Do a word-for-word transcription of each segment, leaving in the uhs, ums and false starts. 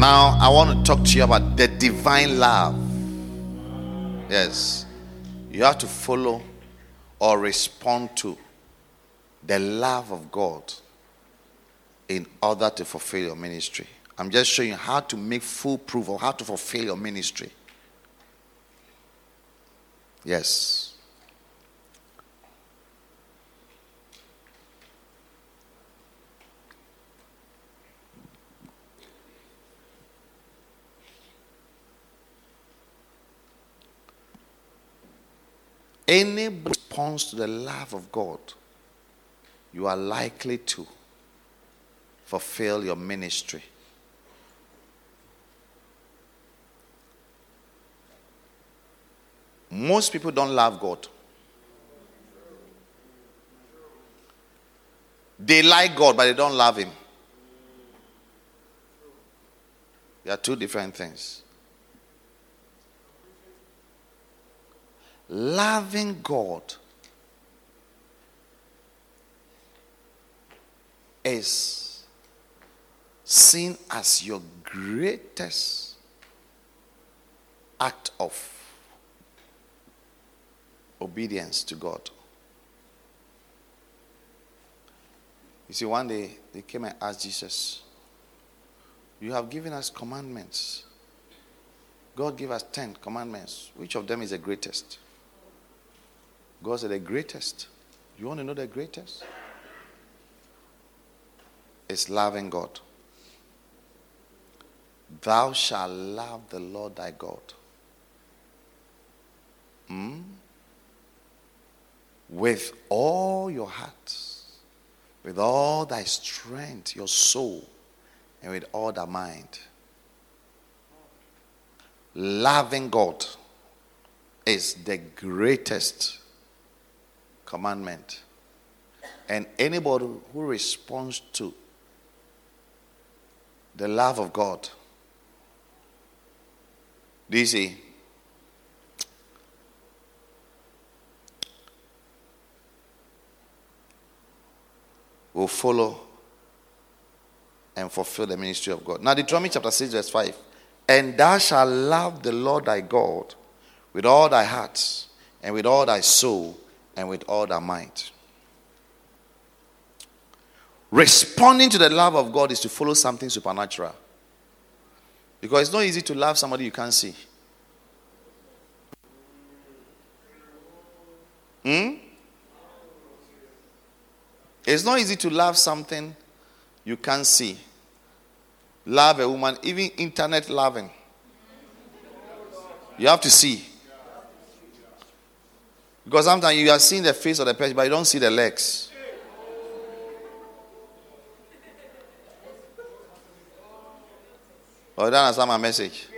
Now, I want to talk to you about the divine love. Yes. You have to follow or respond to the love of God in order to fulfill your ministry. I'm just showing you how to make full proof of how to fulfill your ministry. Yes. Any response to the love of God, you are likely to fulfill your ministry. Most people don't love God. They like God, but they don't love Him. They are two different things. Loving God is seen as your greatest act of obedience to God. You see, one day they came and asked Jesus, "You have given us commandments. God gave us ten commandments. Which of them is the greatest?" God said, "The greatest." You want to know the greatest? It's loving God. Thou shalt love the Lord thy God. Hmm? With all your heart, with all thy strength, your soul, and with all thy mind. Loving God is the greatest commandment. And anybody who responds to the love of God, do you see? Will follow and fulfill the ministry of God. Now, Deuteronomy chapter six, verse five. And thou shalt love the Lord thy God with all thy heart, and with all thy soul, and with all thy might. Responding to the love of God is to follow something supernatural. Because it's not easy to love somebody you can't see. Hmm? It's not easy to love something you can't see. Love a woman, even internet loving. You have to see. Because sometimes you are seeing the face of the person, but you don't see the legs. Or you don't understand my message.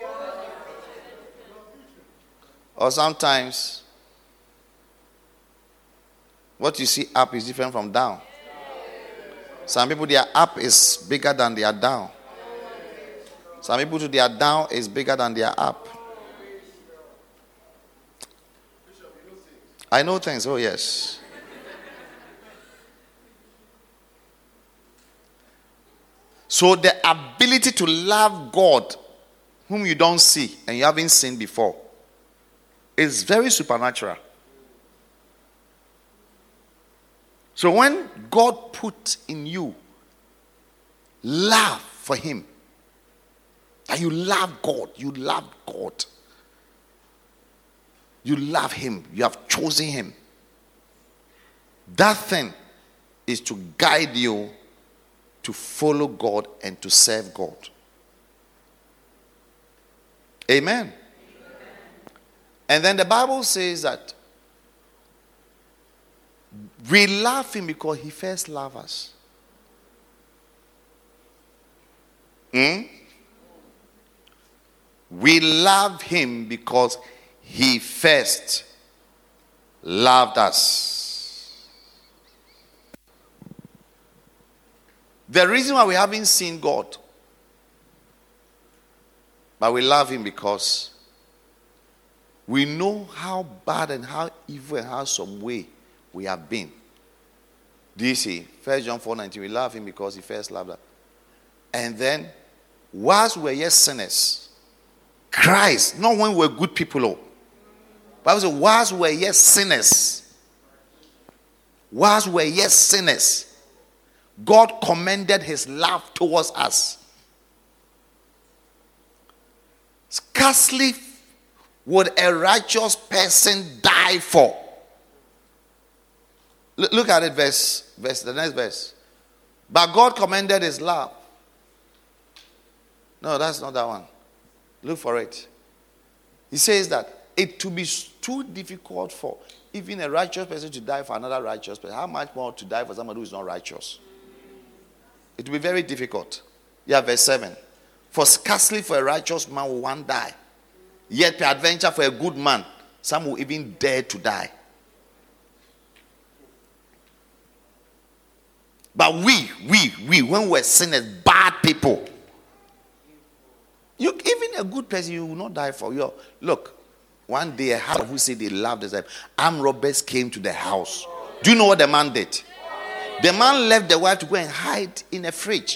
Or sometimes what you see up is different from down. Some people, their up is bigger than their down. Some people, to their down is bigger than their up. I know things. Oh, yes. So the ability to love God, whom you don't see and you haven't seen before, is very supernatural. So when God put in you love for Him, that you love God, you love God, you love Him, you have chosen Him, that thing is to guide you to follow God and to serve God. Amen. Amen. And then the Bible says that we love Him because He first loved us. Hmm? We love Him because He first loved us. The reason why we haven't seen God, but we love Him because we know how bad and how evil and how some way we have been. Do you see? First John four nineteen, we love Him because He first loved us. And then whilst we were yet sinners, Christ, not when we were good people, oh. Bible says, whilst we were yet sinners, whilst we were yet sinners, God commended his love towards us. Scarcely would a righteous person die for. Look, look at it, verse, verse, the next verse. But God commended his love. No, that's not that one. Look for it. He says that it to be too difficult for even a righteous person to die for another righteous person. How much more to die for someone who is not righteous? It will be very difficult. Yeah, verse seven. For scarcely for a righteous man will one die. Yet peradventure for a good man, some will even dare to die. But we, we, we, when we're sinners, bad people, you even a good person, you will not die for. You look, one day a house who said they loved us, armed robbers came to the house. Do you know what the man did? The man left the wife to go and hide in a fridge,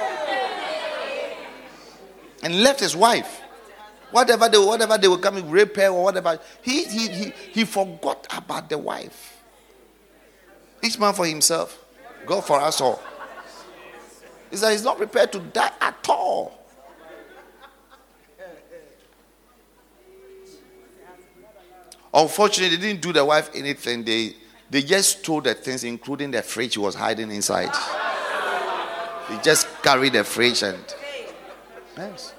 and left his wife. Whatever they, whatever they were coming, rape her or whatever, he he he he forgot about the wife. Each man for himself. God for us all. He said he's not prepared to die at all. Unfortunately, they didn't do the wife anything. They they just stole the things, including the fridge he was hiding inside. They just carried the fridge and yes.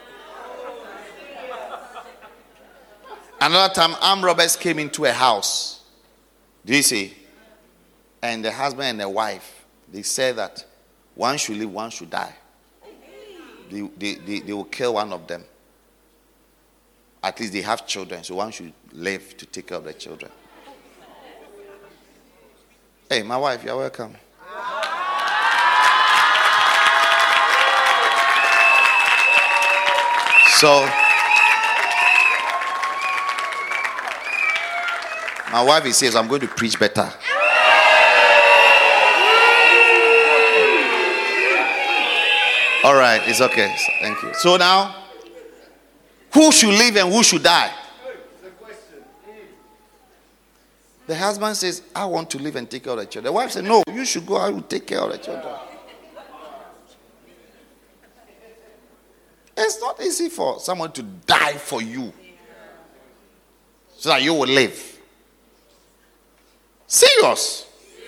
Another time, armed robbers came into a house. Do you see? And the husband and the wife, they said that one should live, one should die. They, they, they, they will kill one of them. At least they have children, so one should live to take care of the children. Hey, my wife, you're welcome. So, my wife, he says, I'm going to preach better. All right, it's okay. Thank you. So now, who should live and who should die? The husband says, I want to live and take care of the children. The wife said, no, you should go. I will take care of the children. It's not easy for someone to die for you so that you will live. Serious.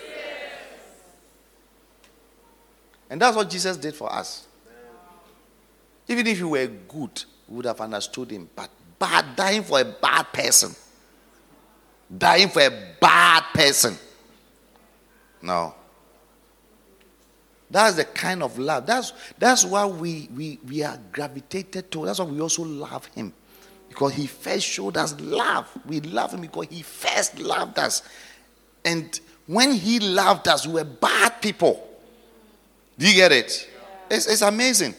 And that's what Jesus did for us. Even if you were good, we would have understood him. But bad, dying for a bad person. Dying for a bad person. No. That's the kind of love. That's that's why we, we, we are gravitated to. That's why we also love him. Because he first showed us love. We love him because he first loved us. And when he loved us, we were bad people. Do you get it? It's, it's amazing.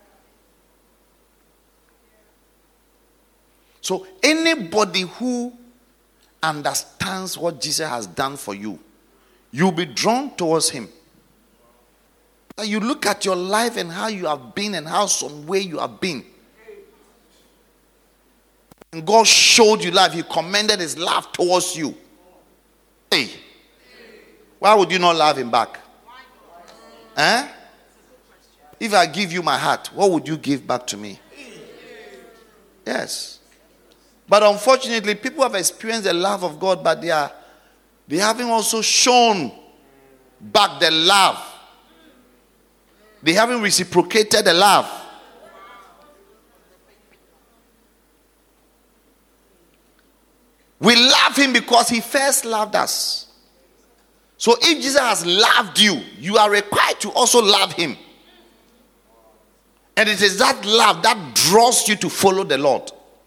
So anybody who understands what Jesus has done for you, you'll be drawn towards him. You look at your life and how you have been and how some way you have been. And God showed you love. He commended his love towards you. Hey, why would you not love him back? Eh? If I give you my heart, what would you give back to me? Yes. But unfortunately, people have experienced the love of God, but they are they haven't also shown back the love. They haven't reciprocated the love. We love him because he first loved us. So if Jesus has loved you, you are required to also love him. And it is that love that draws you to follow the Lord.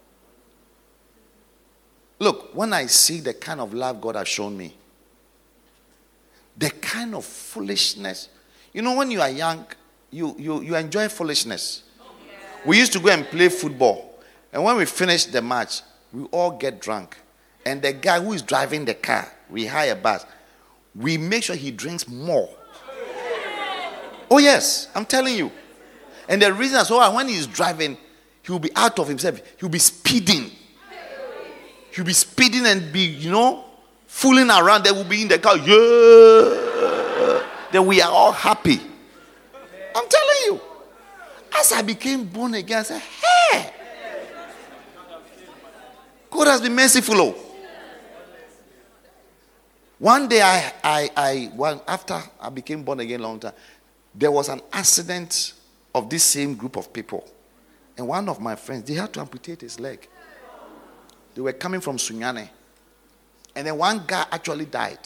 Look, when I see the kind of love God has shown me, the kind of foolishness, you know, when you are young, you, you, you enjoy foolishness. We used to go and play football. And when we finish the match, we all get drunk. And the guy who is driving the car, we hire a bus, we make sure he drinks more. Oh yes, I'm telling you. And the reason is so when he's driving, he will be out of himself. He will be speeding. He will be speeding and be, you know, fooling around. They will be in the car. Yeah. Then we are all happy. I'm telling you. As I became born again, I said, hey, God has been merciful. Oh. One day, I, I, I, one, after I became born again, long time, there was an accident of this same group of people, and one of my friends, they had to amputate his leg. They were coming from Sunyane, and then one guy actually died.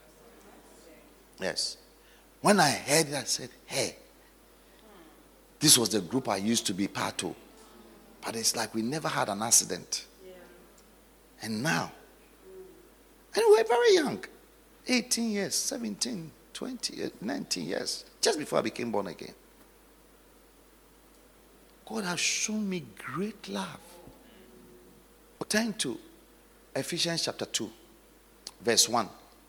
Yes. When I heard it, I said, "Hey, this was the group I used to be part of, but it's like we never had an accident, and now, and we were very young." eighteen years, seventeen, twenty, nineteen years, just before I became born again. God has shown me great love. Turn to Ephesians chapter two, verse one.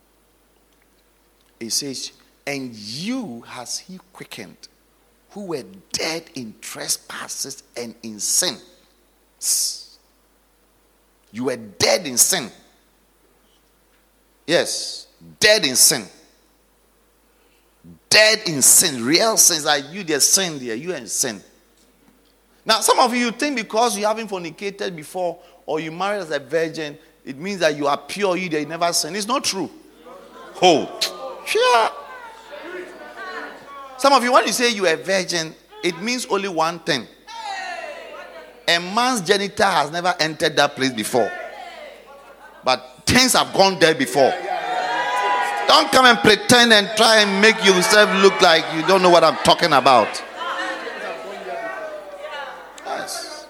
It says, and you has he quickened, who were dead in trespasses and in sin. You were dead in sin. Yes. Dead in sin. Dead in sin. Real sins are you there sin there. You are in sin. Now some of you think because you haven't fornicated before or you married as a virgin, it means that you are pure, you there, you never sin. It's not true. Oh. Yeah. Some of you, when you say you are a virgin, it means only one thing. A man's genital has never entered that place before. But things have gone there before. Don't come and pretend and try and make yourself look like you don't know what I'm talking about. Yes.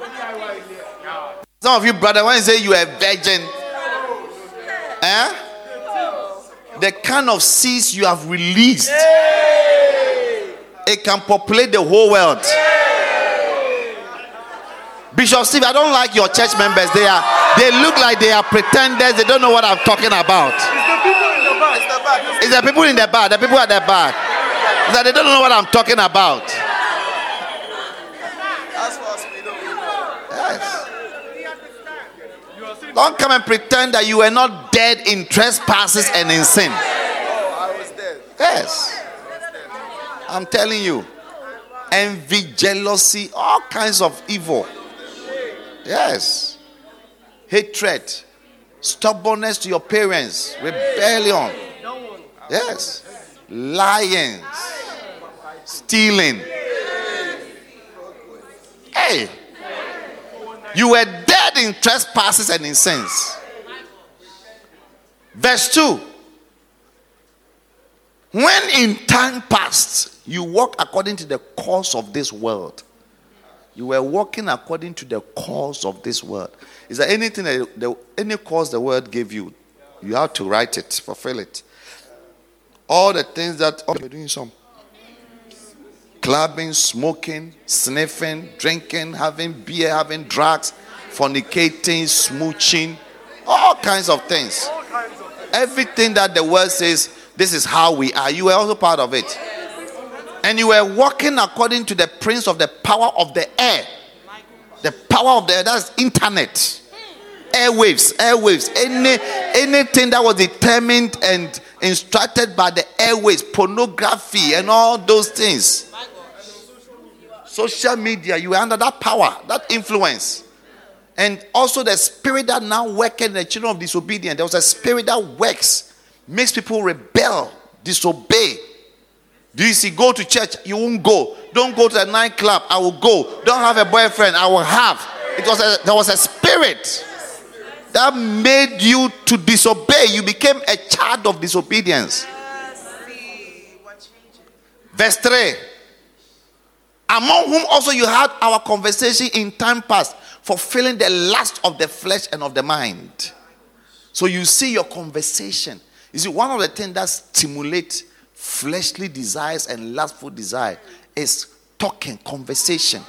Some of you, brother, when you say you are a virgin, eh? The kind of seeds you have released, it can populate the whole world. Bishop Steve, I don't like your church members. They are, they look like they are pretenders. They don't know what I'm talking about. It's the people in the back. The people at the back. It's that they don't know what I'm talking about. Yes. Don't come and pretend that you were not dead in trespasses and in sin. Yes. I'm telling you. Envy, jealousy, all kinds of evil. Yes. Hatred, stubbornness to your parents, rebellion. Yes. Lying, stealing. Hey. You were dead in trespasses and in sins. Verse two. When in time past you walk according to the course of this world. You were walking according to the course of this world. Is there anything that the, any course the world gave you? You have to write it, fulfill it. All the things that oh, you're doing some clubbing, smoking, sniffing, drinking, having beer, having drugs, fornicating, smooching, all kinds of things. Everything that the world says, this is how we are. You were also part of it. And you were walking according to the prince of the power of the air. The power of the air, that's internet. Airwaves, airwaves. Any, anything that was determined and instructed by the airwaves, pornography and all those things. Social media, you were under that power, that influence. And also the spirit that now works in the children of disobedience. There was a spirit that works, makes people rebel, disobey. Do you see? Go to church, you won't go. Don't go to the nightclub, I will go. Don't have a boyfriend, I will have. It was a, there was a spirit that made you to disobey. You became a child of disobedience. Verse three. Among whom also you had our conversation in time past, fulfilling the lust of the flesh and of the mind. So you see your conversation. You see, one of the things that stimulates fleshly desires and lustful desire is talking, conversation.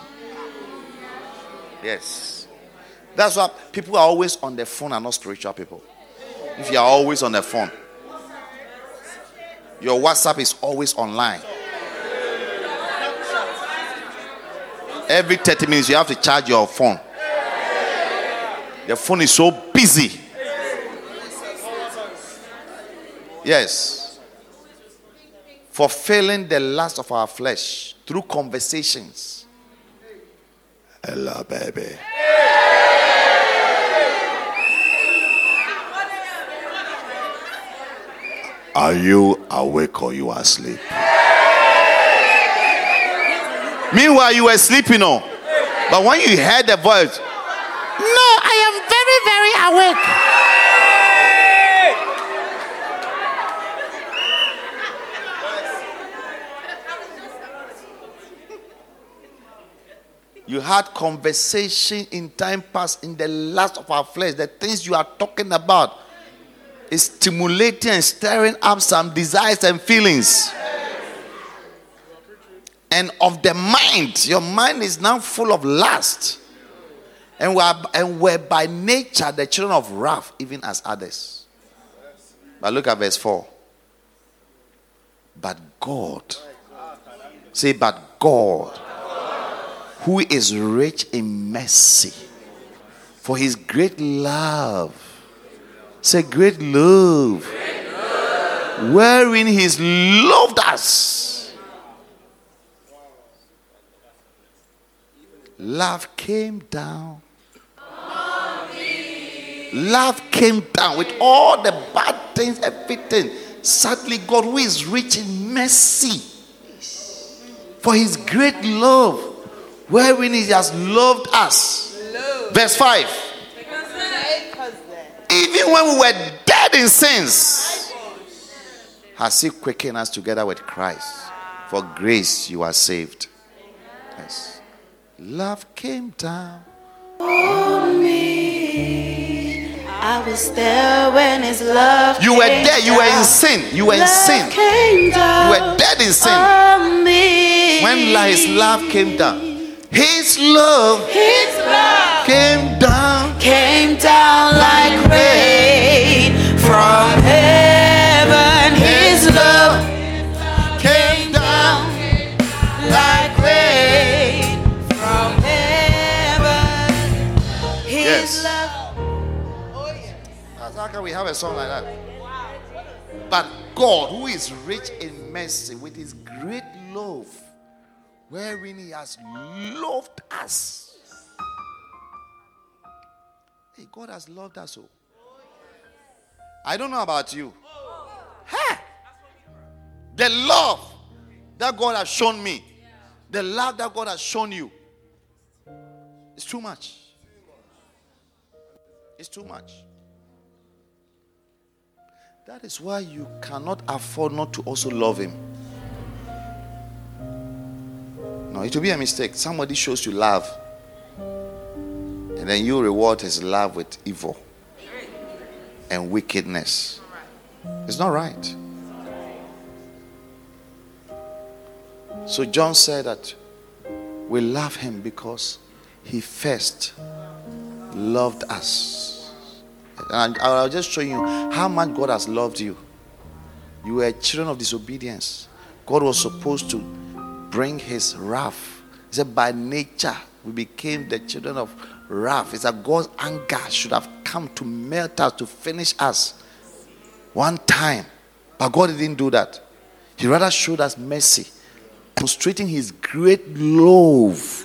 Yes. That's why people are always on their phone and not spiritual people. If you are always on the phone, your WhatsApp is always online. Every thirty minutes you have to charge your phone. The phone is so busy. Yes. Fulfilling the lust of our flesh through conversations. Hello, baby. Are you awake or you are asleep? Meanwhile, you were sleeping on. But when you heard the voice, no, I am very, very awake. You had conversation in time past in the lust of our flesh. The things you are talking about is stimulating and stirring up some desires and feelings. And of the mind, your mind is now full of lust. And we're, and we're by nature the children of wrath, even as others. But look at verse four. But God, say, but God, who is rich in mercy, for his great love, say, great love, great love, wherein he's loved us. Love came down. Love came down with all the bad things, everything. Sadly, God, who is rich in mercy, for his great love, wherein he has loved us. Love. Verse five. Even when we were dead in sins, has he quickened us together with Christ? For grace you are saved. Yes. Love came down on me. I was there when his love You were there, you were in sin. You were in sin. You were dead in sin. When his love came down, his love, his love came down, came down like rain from heaven. His love came down like rain from heaven. His Yes. love. How can we have a song like that? But God, who is rich in mercy, with his great love, wherein he has loved us. Hey, God has loved us so. I don't know about you. Hey, the love that God has shown me, the love that God has shown you, it's too much. It's too much. That is why you cannot afford not to also love him. No, it will be a mistake. Somebody shows you love, and then you reward his love with evil and wickedness. It's not right. So John said that we love him because he first loved us. And I'll just show you how much God has loved you. You were children of disobedience. God was supposed to bring his wrath. He said, by nature, we became the children of wrath. It's that God's anger should have come to melt us, to finish us one time. But God didn't do that. He rather showed us mercy, demonstrating his great love.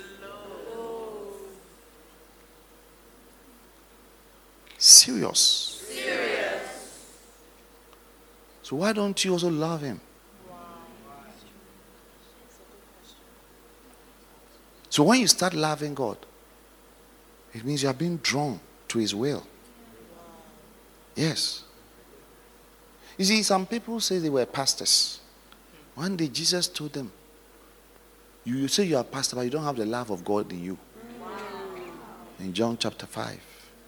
Serious. Serious. So why don't you also love him? So when you start loving God, it means you are being drawn to his will. Yes. You see, some people say they were pastors. One day Jesus told them, you, you say you are a pastor, but you don't have the love of God in you. In John chapter five.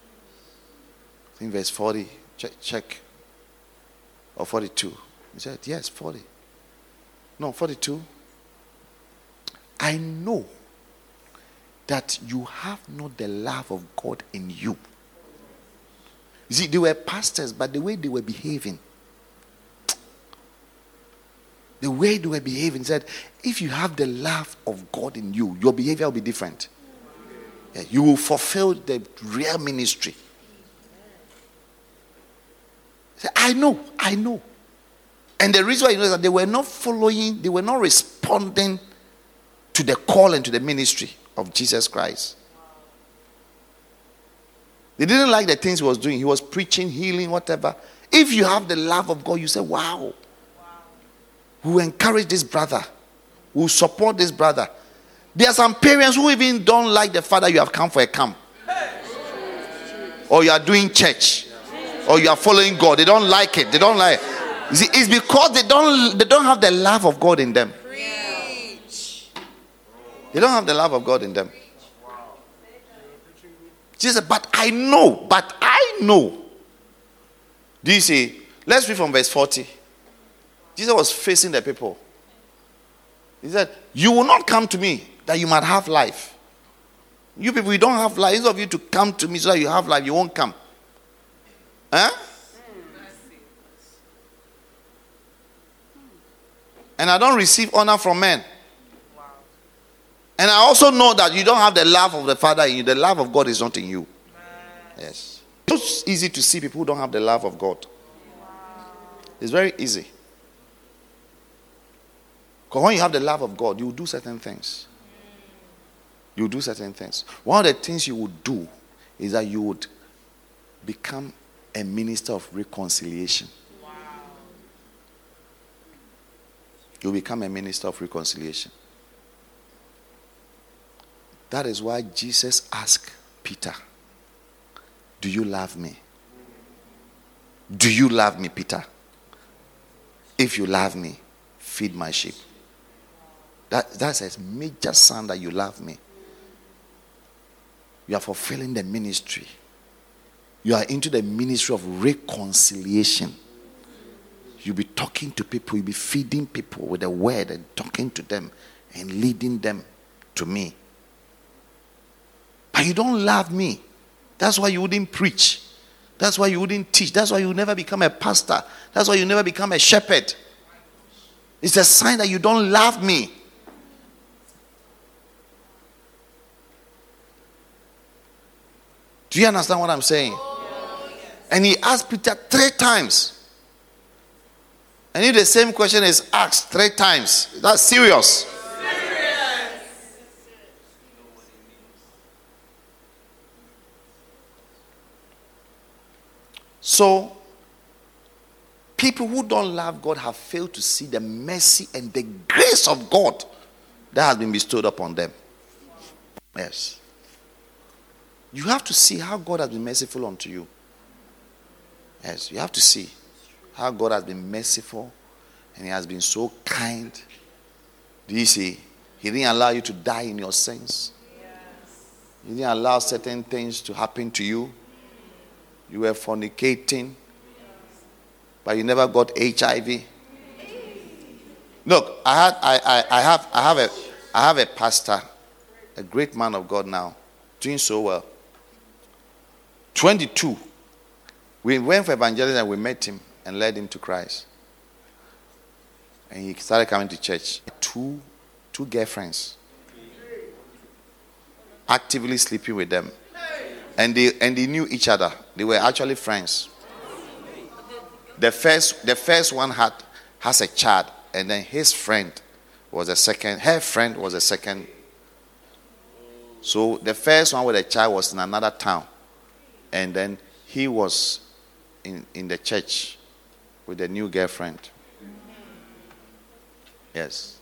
I think verse forty. Check, check. Or forty-two. He said, yes, forty. No, forty-two. I know that you have not the love of God in you. You see, they were pastors, but the way they were behaving, The way they were behaving, said, if you have the love of God in you, your behavior will be different. Yeah, you will fulfill the real ministry. Say, I know, I know. And the reason why you know is that they were not following, they were not responding to the call and to the ministry of Jesus Christ. They didn't like the things he was doing. He was preaching, healing, whatever. If you have the love of God, you say, wow. wow. We will encourage this brother. We will support this brother. There are some parents who even don't like the fact that you have come for a camp. Or you are doing church. Or you are following God. They don't like it. They don't like it. You see, it's because they don't, they don't have the love of God in them. They don't have the love of God in them. Jesus said, but I know, but I know. Do you see? Let's read from verse forty. Jesus was facing the people. He said, you will not come to me that you might have life. You people, you don't have life. Instead of you to come to me so that you have life, you won't come. Huh? And I don't receive honor from men. And I also know that you don't have the love of the Father in you. The love of God is not in you. Yes. It's easy to see people who don't have the love of God. It's very easy. Because when you have the love of God, you will do certain things. You will do certain things. One of the things you would do is that you would become a minister of reconciliation. Wow. You become a minister of reconciliation. That is why Jesus asked Peter, do you love me? Do you love me, Peter? If you love me, feed my sheep. That, that's a major sign that you love me. You are fulfilling the ministry. You are into the ministry of reconciliation. You'll be talking to people. You'll be feeding people with the word and talking to them and leading them to me. But you don't love me. That's why you wouldn't preach. That's why you wouldn't teach. That's why you never become a pastor. That's why you never become a shepherd. It's a sign that you don't love me. Do you understand what I'm saying? Oh, yes. And he asked Peter three times. And if the same question is asked three times, that's serious. So, people who don't love God have failed to see the mercy and the grace of God that has been bestowed upon them. Yes. You have to see how God has been merciful unto you. Yes, you have to see how God has been merciful and He has been so kind. Do you see? He didn't allow you to die in your sins. He didn't allow certain things to happen to you. You were fornicating, but you never got H I V. Look, I had, I, I, I have, I have a, I have a pastor, a great man of God now, doing so well. twenty-two, we went for evangelism and we met him and led him to Christ. And he started coming to church. Two, two girlfriends, actively sleeping with them. And they and they knew each other. They were actually friends. The first the first one had has a child, and then his friend was a second. Her friend was a second. So the first one with a child was in another town, and then he was in, in the church with a new girlfriend. Yes.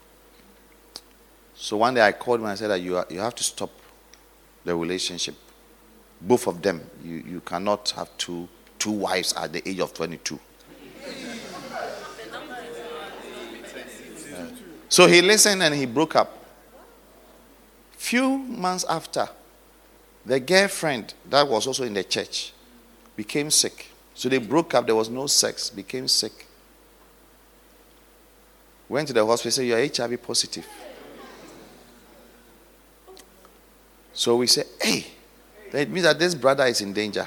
So one day I called him and I said that you are, you have to stop the relationship. Both of them. You, you cannot have two two wives at the age of twenty-two. Yeah. So he listened and he broke up. Few months after, the girlfriend that was also in the church became sick. So they broke up. There was no sex. Became sick. Went to the hospital. Said, "You are H I V positive." So we said, "Hey, that means that this brother is in danger."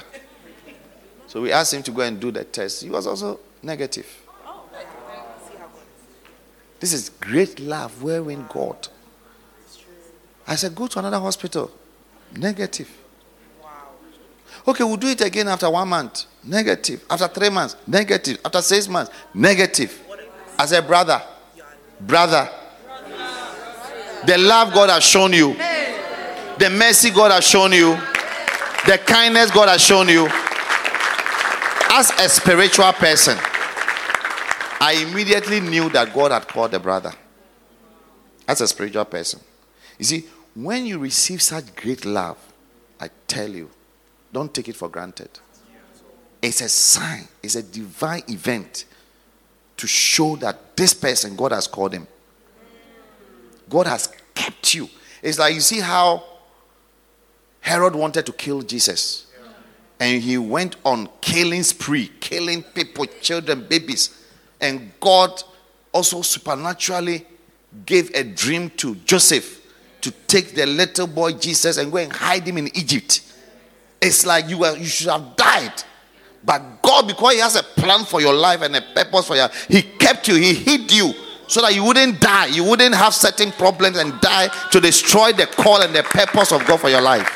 So we asked him to go and do the test. He was also negative. This is great love wherein God. I said, go to another hospital. Negative. Okay, we'll do it again after one month. Negative. After three months. Negative. After six months. Negative. I said, brother. Brother. The love God has shown you. The mercy God has shown you. The kindness God has shown you. As a spiritual person, I immediately knew that God had called the brother. As a spiritual person. You see, when you receive such great love, I tell you, don't take it for granted. It's a sign. It's a divine event to show that this person, God has called him. God has kept you. It's like, you see how Herod wanted to kill Jesus. And he went on killing spree, killing people, children, babies. And God also supernaturally gave a dream to Joseph to take the little boy Jesus and go and hide him in Egypt. It's like you were, you should have died. But God, because he has a plan for your life and a purpose for your life, he kept you, he hid you so that you wouldn't die. You wouldn't have certain problems and die to destroy the call and the purpose of God for your life.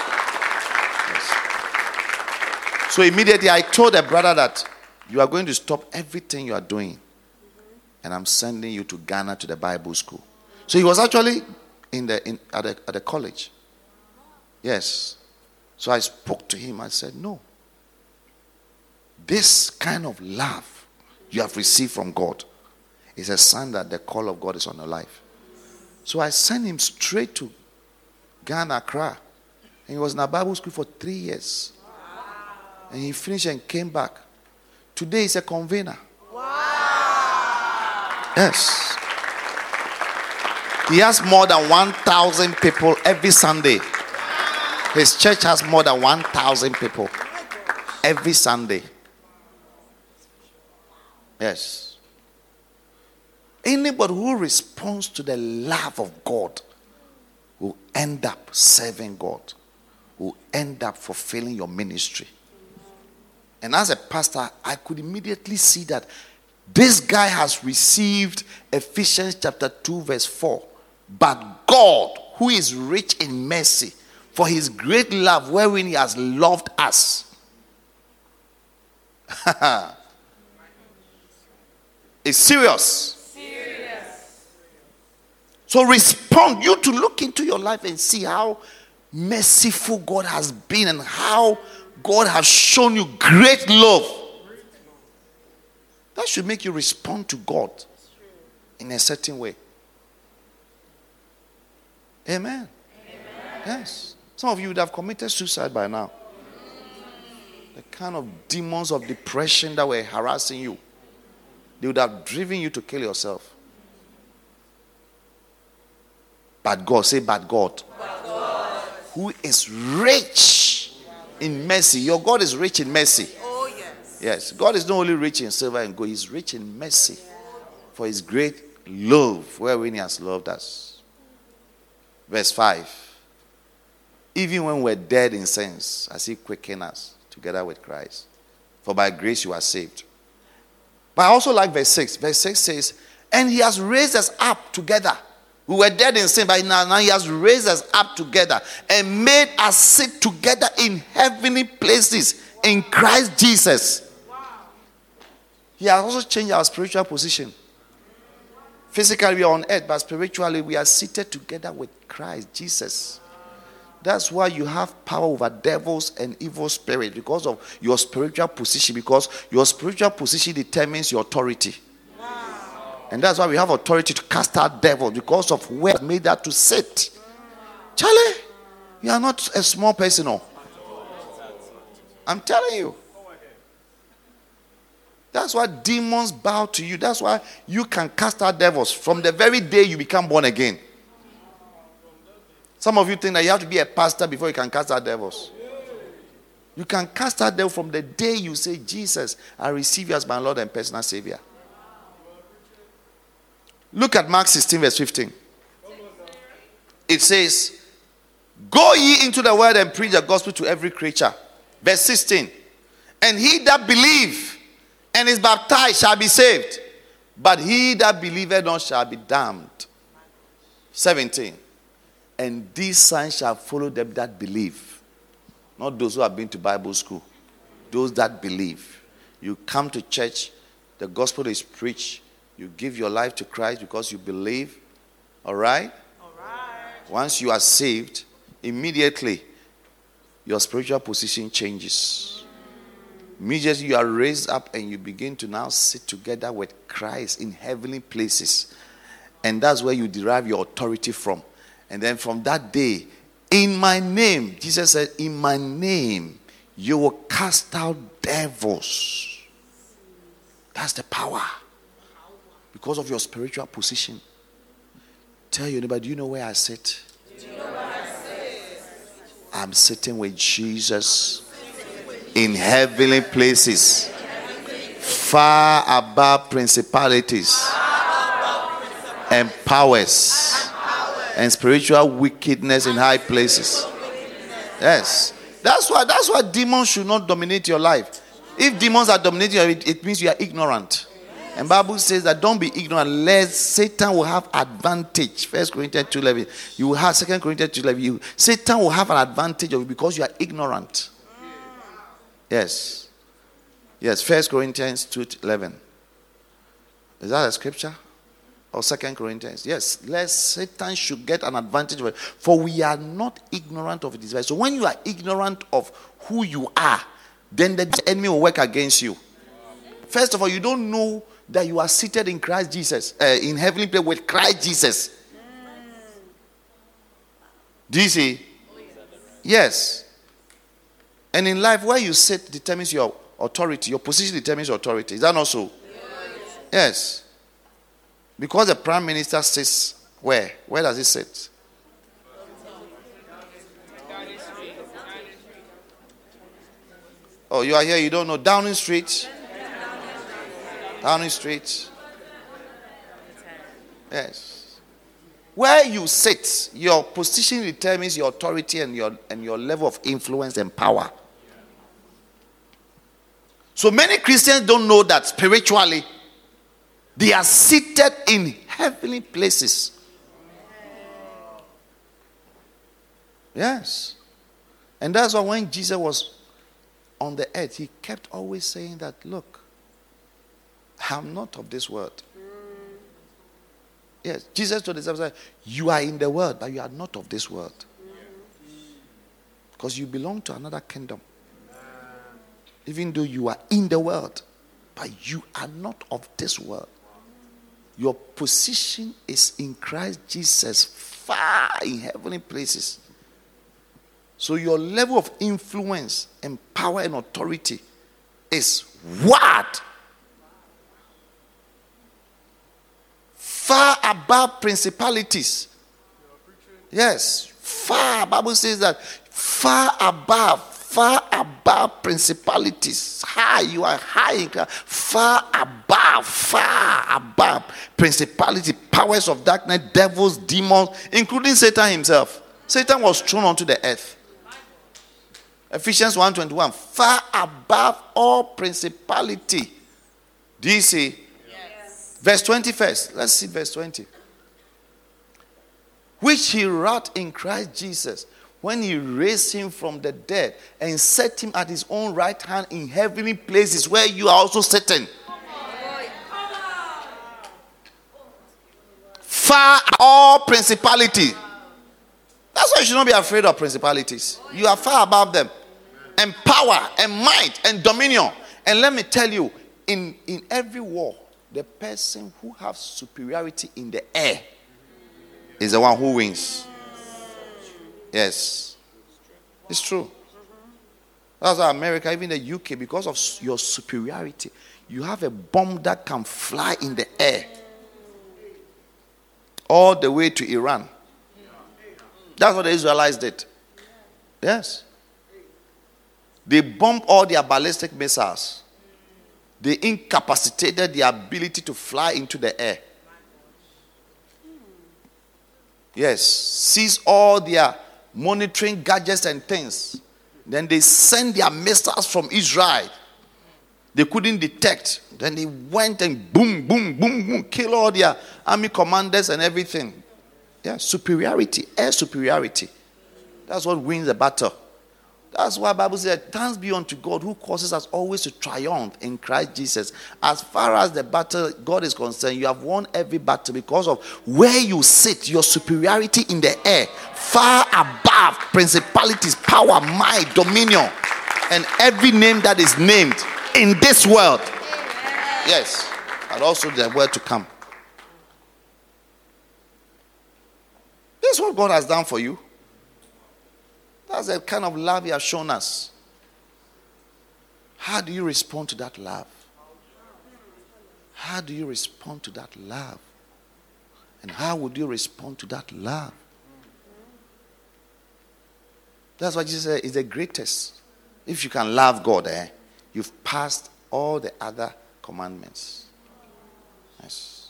Yes. So immediately I told the brother that you are going to stop everything you are doing. And I'm sending you to Ghana to the Bible school. So he was actually in the in, at, the, at the college. Yes. So I spoke to him. I said, no. This kind of love you have received from God is a sign that the call of God is on your life. So I sent him straight to Ghana, Accra. And he was in a Bible school for three years. And he finished and came back. Today he's a convener. Yes. He has more than one thousand people every Sunday. His church has more than one thousand people every Sunday. Yes. Anybody who responds to the love of God will end up serving God, will end up fulfilling your ministry. And as a pastor, I could immediately see that this guy has received Ephesians chapter two verse four. But God, who is rich in mercy, for his great love wherein he has loved us. It's serious. serious. So respond. You to look into your life and see how merciful God has been and how God has shown you great love. That should make you respond to God in a certain way. Amen. Amen. Yes. Some of you would have committed suicide by now. The kind of demons of depression that were harassing you, they would have driven you to kill yourself. But God, say, but God, but God, who is rich in mercy. Your God is rich in mercy. Oh, yes. Yes. God is not only rich in silver and gold, he's rich in mercy for his great love wherein he has loved us. Verse five. Even when we're dead in sins, as he quickened us together with Christ. For by grace you are saved. But I also like verse six. Verse six says, and he has raised us up together. We were dead in sin, but now, now he has raised us up together and made us sit together in heavenly places in Christ Jesus. Wow. He has also changed our spiritual position. Physically we are on earth, but spiritually we are seated together with Christ Jesus. That's why you have power over devils and evil spirits, because of your spiritual position, because your spiritual position determines your authority. Wow. And that's why we have authority to cast out devils, because of where we made that to sit. Charlie, you are not a small person. No. I'm telling you. That's why demons bow to you. That's why you can cast out devils from the very day you become born again. Some of you think that you have to be a pastor before you can cast out devils. You can cast out devils from the day you say, Jesus, I receive you as my Lord and personal Savior. Look at Mark sixteen verse fifteen. It says, go ye into the world and preach the gospel to every creature. Verse sixteen. And he that believe and is baptized shall be saved, But he that believeth not shall be damned. seventeen. And these signs shall follow them that believe. Not those who have been to Bible school. Those that believe. You come to church, the gospel is preached, you give your life to Christ because you believe. All right? All right. Once you are saved, immediately your spiritual position changes. Immediately you are raised up and you begin to now sit together with Christ in heavenly places. And that's where you derive your authority from. And then from that day, in my name, Jesus said, in my name, you will cast out devils. That's the power. Because of your spiritual position. Tell your neighbor, do you know where I sit? Do you know where I sit? I'm sitting with Jesus in heavenly places, far above principalities and powers and spiritual wickedness in high places. Yes. That's why that's why demons should not dominate your life. If demons are dominating your life, it means you are ignorant. And Bible says that don't be ignorant, lest Satan will have advantage. First Corinthians two eleven. You will have Second Corinthians two eleven. You, Satan will have an advantage of you because you are ignorant. Yes. Yes, First Corinthians two eleven. Is that a scripture? Or Second Corinthians? Yes. Lest Satan should get an advantage of it. For we are not ignorant of his device. So when you are ignorant of who you are, then the enemy will work against you. First of all, you don't know that you are seated in Christ Jesus, uh, in heavenly place with Christ Jesus. Do you see? Yes. And in life, where you sit determines your authority. Your position determines your authority. Is that not so? Yes. Because the prime minister sits where? Where does he sit? Oh, you are here, you don't know. Downing Street. Downing Street. Yes. Where you sit, your position determines your authority and your and your level of influence and power. So many Christians don't know that spiritually they are seated in heavenly places. Yes. And that's why when Jesus was on the earth, he kept always saying that, look, I'm not of this world. Yes, Jesus told his disciples, you are in the world, but you are not of this world. Because you belong to another kingdom. Even though you are in the world, but you are not of this world. Your position is in Christ Jesus, far in heavenly places. So your level of influence and power and authority is what? Far above principalities. Yes, far. Bible says that far above, far above principalities. High, you are high in Christ. Far above, far above principality, powers of darkness, devils, demons, including Satan himself. Satan was thrown onto the earth. Ephesians one twenty-one, far above all principality. Do you see? Yes. Verse twenty first. Let's see verse twenty. Which he wrought in Christ Jesus when he raised him from the dead and set him at his own right hand in heavenly places where you are also sitting. Far all principality. That's why you should not be afraid of principalities. You are far above them. And power and might and dominion. And let me tell you, in, in every war, the person who has superiority in the air is the one who wins. Yes. It's true. That's why America, even the U K, because of your superiority, you have a bomb that can fly in the air all the way to Iran. That's what the Israelites did. Yes. They bombed all their ballistic missiles. They incapacitated the ability to fly into the air. Yes. Seized all their monitoring gadgets and things. Then they send their missiles from Israel They couldn't detect. Then they went and boom, boom, boom, boom, kill all their army commanders and everything. Yeah, superiority, air superiority. That's what wins the battle. That's why the Bible says, thanks be unto God who causes us always to triumph in Christ Jesus. As far as the battle, God is concerned, you have won every battle because of where you sit, your superiority in the air, far above principalities, power, might, dominion, and every name that is named in this world. Yes, and also the world to come. This is what God has done for you. That's the kind of love He has shown us. How do you respond to that love? How do you respond to that love? And how would you respond to that love? That's why Jesus said it's the greatest. If you can love God, eh, you've passed all the other commandments. Yes.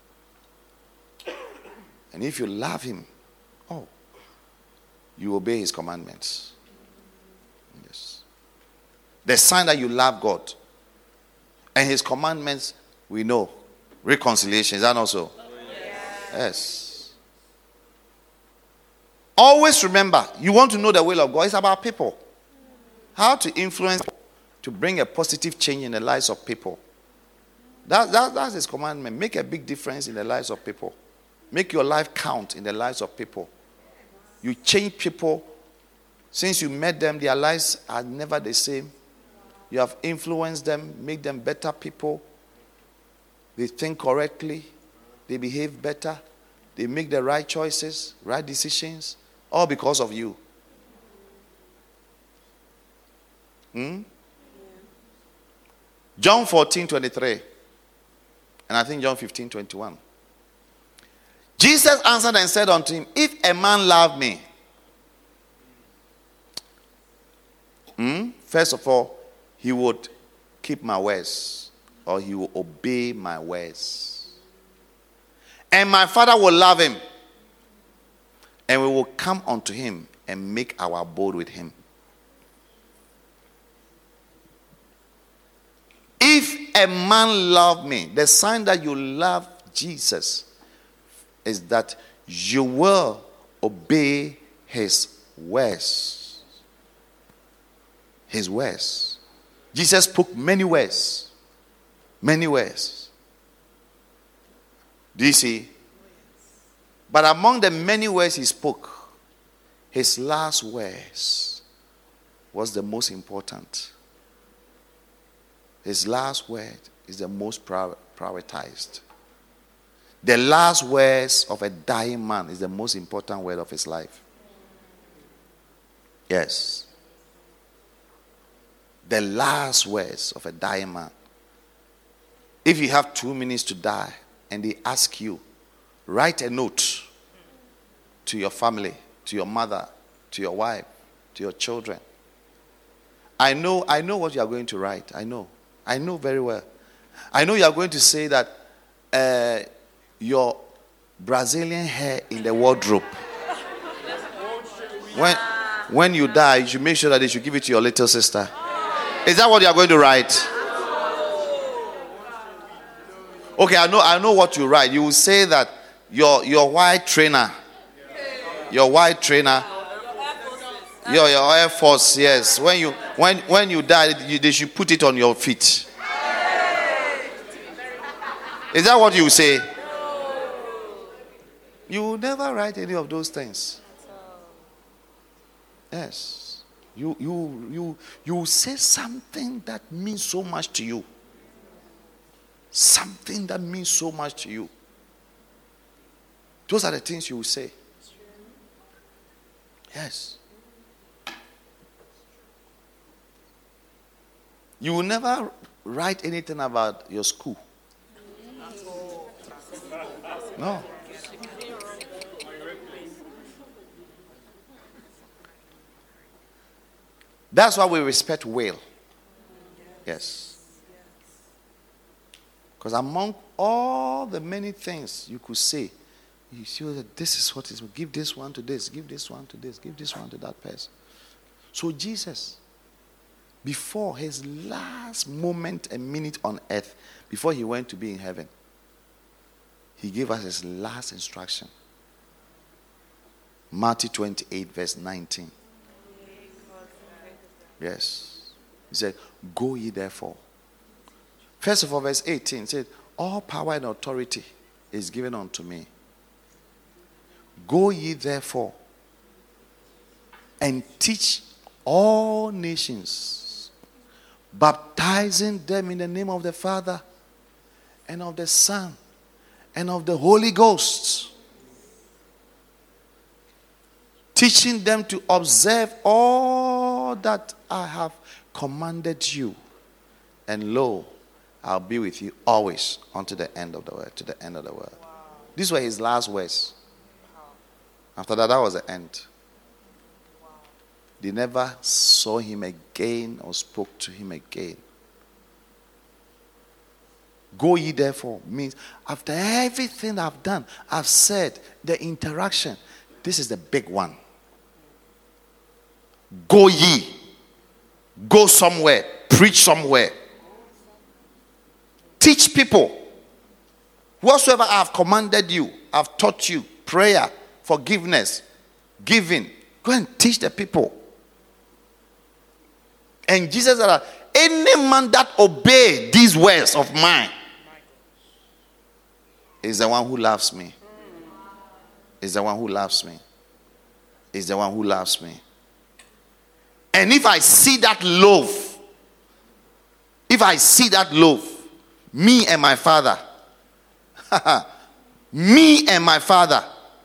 And if you love Him, oh, you obey His commandments. Yes. The sign that you love God and His commandments, we know. Reconciliation, is that not so? Yes. Yes. Always remember, you want to know the will of God. It's about people. How to influence, to bring a positive change in the lives of people. That, that, that's His commandment. Make a big difference in the lives of people. Make your life count in the lives of people. You change people. Since you met them, their lives are never the same. You have influenced them, made them better people. They think correctly. They behave better. They make the right choices, right decisions, all because of you. Hmm? John fourteen twenty-three. And I think John fifteen twenty-one. Jesus answered and said unto him, if a man love me, hmm, first of all, he would keep my words, or he will obey my words. And my Father will love him, and we will come unto him and make our abode with him. If a man love me, the sign that you love Jesus is that you will obey his words. His words. Jesus spoke many words. Many words. Do you see? But among the many words he spoke, his last words was the most important. His last word is the most prioritized. The last words of a dying man is the most important word of his life. Yes. The last words of a dying man. If you have two minutes to die and they ask you, write a note to your family, to your mother, to your wife, to your children. I know, I know what you are going to write. I know. I know very well. I know you are going to say that uh, your Brazilian hair in the wardrobe. When, when you die, you should make sure that they should give it to your little sister. Is that what you are going to write? Okay, I know I know what you write. You will say that your your white trainer, your white trainer, your your Air Force, yes. When you when when you die, you, they should put it on your feet. Is that what you say? You will never write any of those things. Yes. You you you you say something that means so much to you. Something that means so much to you. Those are the things you will say. Yes. You will never write anything about your school. No. That's why we respect will. Yes. Because among all the many things you could say, you see that this is what is. Give this one to this, give this one to this, give this one to that person. So Jesus, before his last moment and minute on earth, before he went to be in heaven, he gave us his last instruction. Matthew twenty-eight, verse nineteen. Yes. He said, go ye therefore. First of all, verse eighteen said, all power and authority is given unto me. Go ye therefore and teach all nations, baptizing them in the name of the Father and of the Son and of the Holy Ghost, teaching them to observe all that I have commanded you. And lo, I'll be with you always unto the end of the world, to the end of the world. Wow. These were his last words. Wow. After that, that was the end. Wow. They never saw him again or spoke to him again. Go ye therefore means after everything I've done, I've said, the interaction, this is the big one. Go ye. Go somewhere. Preach somewhere. Teach people. Whatsoever I have commanded you, I've taught you, prayer, forgiveness, giving. Go and teach the people. And Jesus said, any man that obey these words of mine is the one who loves me. Is the one who loves me. Is the one who loves me. And if I see that loaf, if I see that loaf, me and my Father, me and my Father,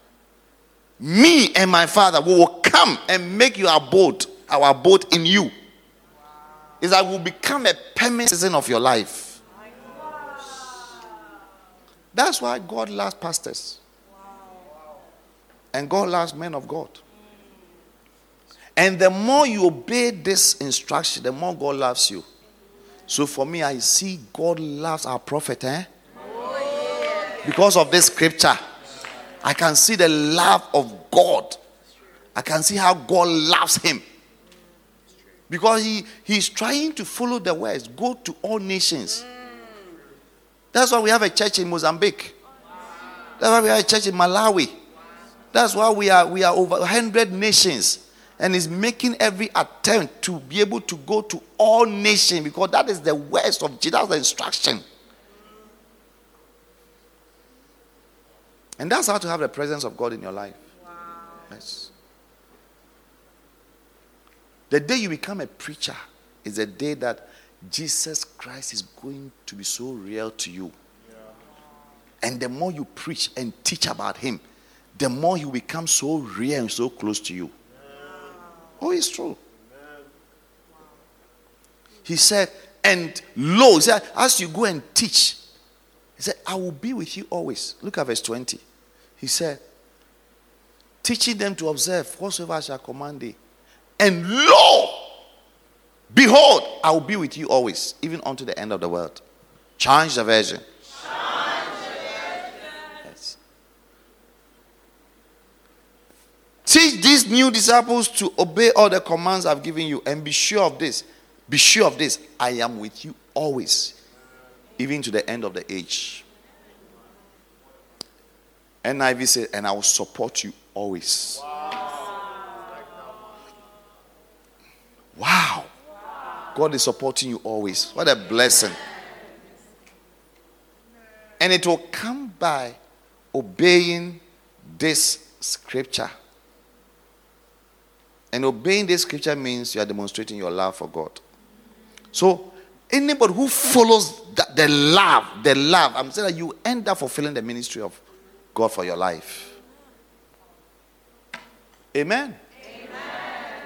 me and my Father, we will come and make you our abode, our abode in you. Wow. Is that will become a permanent citizen of your life. Wow. That's why God loves pastors. Wow. And God loves men of God. And the more you obey this instruction, the more God loves you. So for me, I see God loves our prophet. Eh? Oh, yeah. Because of this scripture, I can see the love of God. I can see how God loves him. Because he, he's trying to follow the words. Go to all nations. That's why we have a church in Mozambique. That's why we have a church in Malawi. That's why we are, we are over one hundred nations. And is making every attempt to be able to go to all nations, because that is the words of Jesus, that's the instruction. And that's how to have the presence of God in your life. Wow. Yes. The day you become a preacher is the day that Jesus Christ is going to be so real to you. Yeah. And the more you preach and teach about him, the more he will become so real and so close to you. Oh, it's true. Amen. He said, and lo, he said, as you go and teach, he said, I will be with you always. Look at verse twenty. He said, teaching them to observe whatsoever I shall command thee. And lo, behold, I will be with you always, even unto the end of the world. Change the version. Change the version. Yes. Teach these new disciples to obey all the commands I've given you, and be sure of this. Be sure of this. I am with you always, even to the end of the age. N I V said, and I will support you always. Wow. Wow. God is supporting you always. What a blessing. And it will come by obeying this scripture. And obeying this scripture means you are demonstrating your love for God. So, anybody who follows the, the love, the love, I'm saying that you end up fulfilling the ministry of God for your life. Amen? Amen.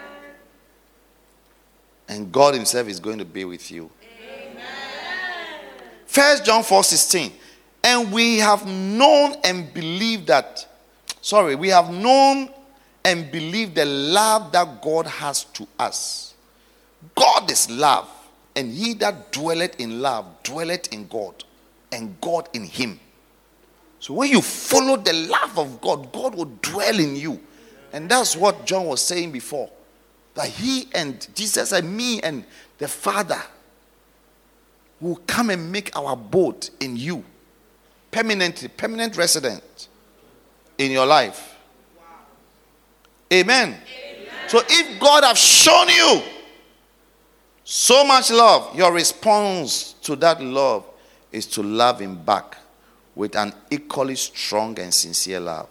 And God himself is going to be with you. Amen. First John four sixteen. And we have known and believed that, sorry, we have known and believe the love that God has to us. God is love, and he that dwelleth in love dwelleth in God, and God in him. So when you follow the love of God, God will dwell in you. And that's what John was saying before. that he and Jesus and me and the Father will come and make our abode in you. Permanently, permanent resident in your life. Amen. Amen. So if God has shown you so much love, your response to that love is to love him back with an equally strong and sincere love.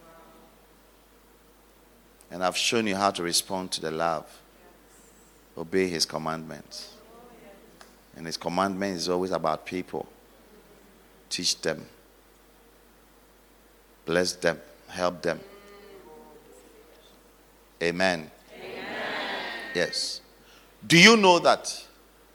And I've shown you how to respond to the love. Obey his commandments. And his commandment is always about people. Teach them. Bless them. Help them. Amen. Amen. Yes. Do you know that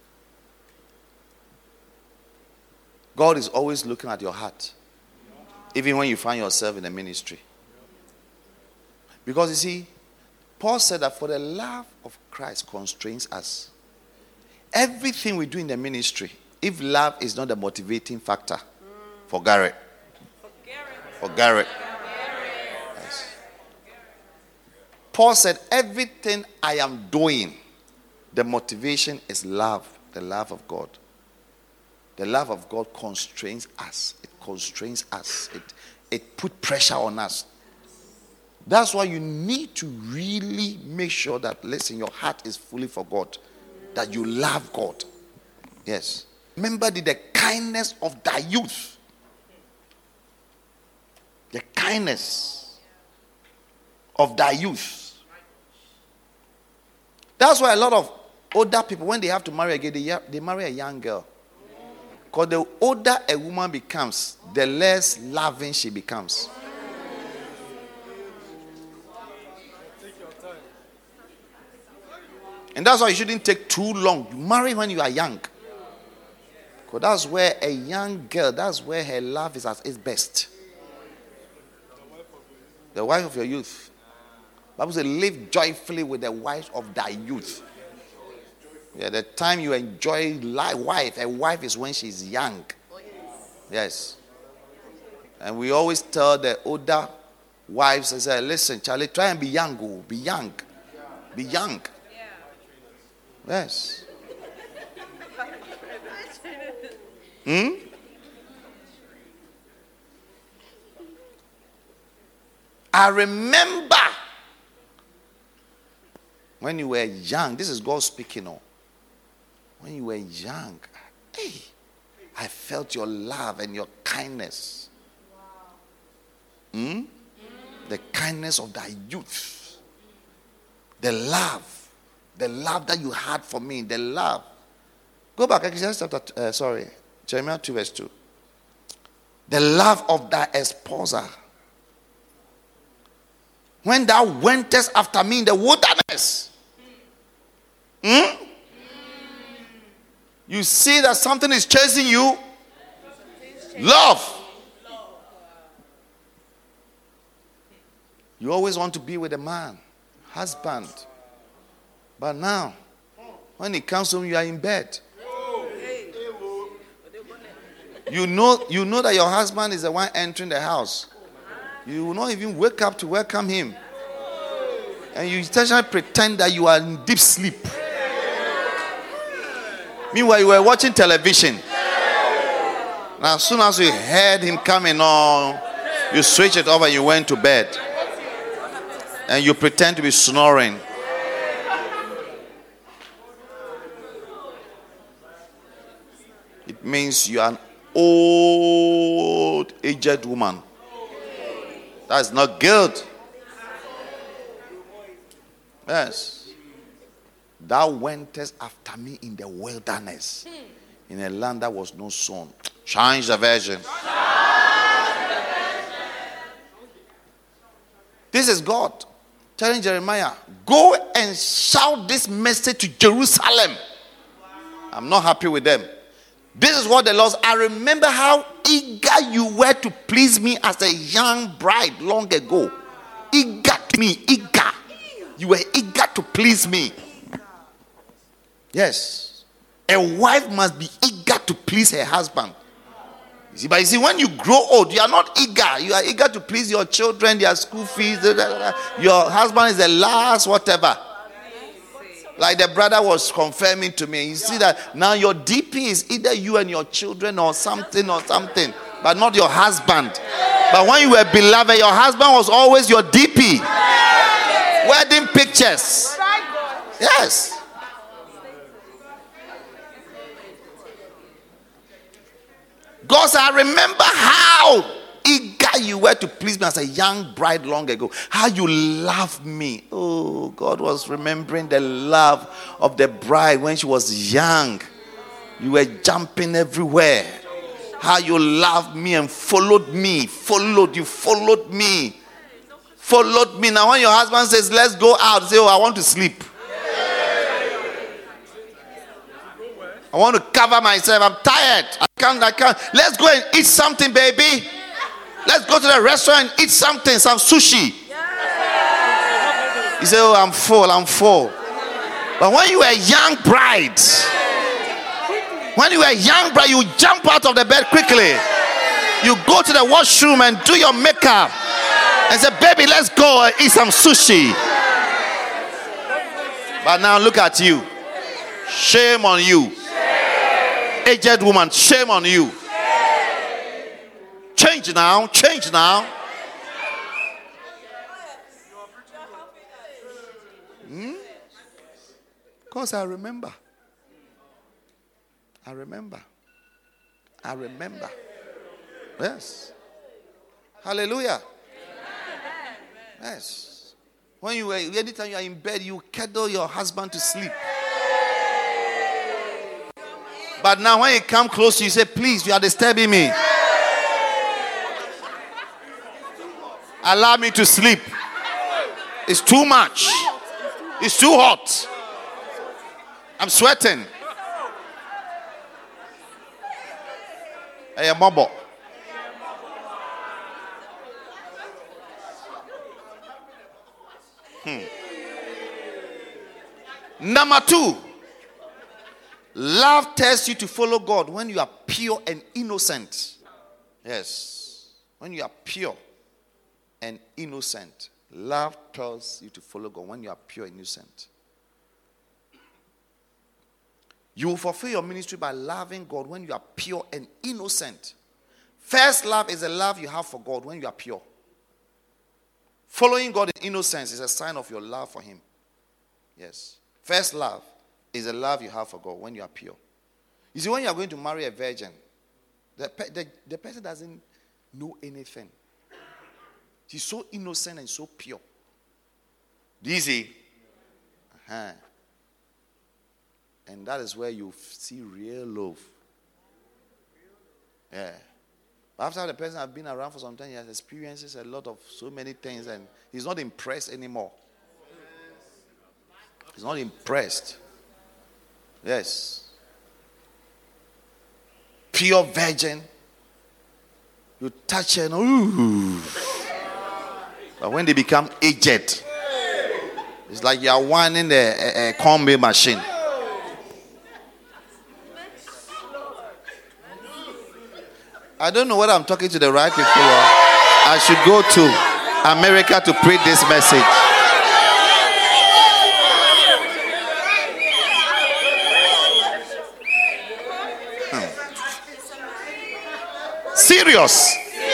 God is always looking at your heart, even when you find yourself in the ministry? Because you see, Paul said that for the love of Christ constrains us. Everything we do in the ministry, if love is not the motivating factor, forget it. Forget it. Yes. Paul said, everything I am doing, the motivation is love, the love of God. The love of God constrains us. It constrains us. It, it puts pressure on us. That's why you need to really make sure that, listen, your heart is fully for God. That you love God. Yes. Remember the, the kindness of thy youth. The kindness of thy youth. That's why a lot of older people, when they have to marry again, they, they marry a young girl. Because the older a woman becomes, the less loving she becomes. And that's why you shouldn't take too long. You marry when you are young. Because that's where a young girl, that's where her love is at its best. The wife of your youth. The Bible says, live joyfully with the wife of thy youth. Yeah, the time you enjoy life, wife, a wife is when she's young. Yes. And we always tell the older wives, I say, listen, Charlie, try and be young. Oh, be young. Be young. Yes. Hmm? I remember when you were young. This is God speaking. Oh, when you were young, hey, I felt your love and your kindness. Hmm? The kindness of thy youth. The love. The love that you had for me. The love. Go back. Ecclesiastes chapter, uh, sorry. Jeremiah two verse two. The love of thy esposa. When thou wentest after me in the wilderness. Hmm? You see that something is chasing you. Love. You always want to be with a man. Husband. But now, when it comes home, you are in bed. You know, you know that your husband is the one entering the house. You will not even wake up to welcome him. And you intentionally pretend that you are in deep sleep. Meanwhile, you were watching television. Now, as soon as you heard him coming on, you switched it off and you went to bed. And you pretend to be snoring. It means you are an old, aged woman. That's not good. Yes. Thou wentest after me in the wilderness, in a land that was no sun. Change the version. This is God telling Jeremiah, go and shout this message to Jerusalem. I'm not happy with them. This is what the Lord said. I remember how eager you were to please me as a young bride long ago. Eager to me, eager. You were eager to please me. Yes. A wife must be eager to please her husband. You see, but you see, when you grow old, you are not eager. You are eager to please your children, their school fees. Your husband is the last whatever. Like the brother was confirming to me. You see that now your D P is either you and your children or something or something, but not your husband. But when you were beloved, your husband was always your D P. Wedding pictures. Yes. God said, I remember how eager you were to please me as a young bride long ago. How you loved me. Oh, God was remembering the love of the bride when she was young. You were jumping everywhere. How you loved me and followed me. Followed you, followed me. Followed me. Now when your husband says, let's go out, say, oh, I want to sleep. I want to cover myself. I'm tired. I can't, I can't. Let's go and eat something, baby. Let's go to the restaurant and eat something, some sushi. You say, oh, I'm full, I'm full. But when you were a young bride, when you were a young bride, you jump out of the bed quickly. You go to the washroom and do your makeup and say, baby, let's go and eat some sushi. But now look at you. Shame on you. Aged woman, shame on you. Change now, change now. Hmm? Because I remember. I remember. I remember. Yes. Hallelujah. Yes. When you were, anytime you are in bed, you cuddle your husband to sleep. But now when you come close, you say, please, you are disturbing me. Allow me to sleep. It's too much. It's too hot. I'm sweating. Hey, Mobo. Hmm. Number two. Love tells you to follow God when you are pure and innocent. Yes. When you are pure and innocent. Love tells you to follow God when you are pure and innocent. You will fulfill your ministry by loving God when you are pure and innocent. First love is a love you have for God when you are pure. Following God in innocence is a sign of your love for Him. Yes. First love is a love you have for God when you are pure. You see, when you are going to marry a virgin, the, the, the person doesn't know anything. She's so innocent and so pure. Do you see? Uh-huh. And that is where you see real love. Yeah. But after the person has been around for some time, he has experiences a lot of so many things and he's not impressed anymore. He's not impressed. Yes. Pure virgin. You touch her and ooh. But when they become aged, it's like you are winding a, a, a combi machine. I don't know whether I'm talking to the right people or I should go to America to preach this message. Hmm. Serious.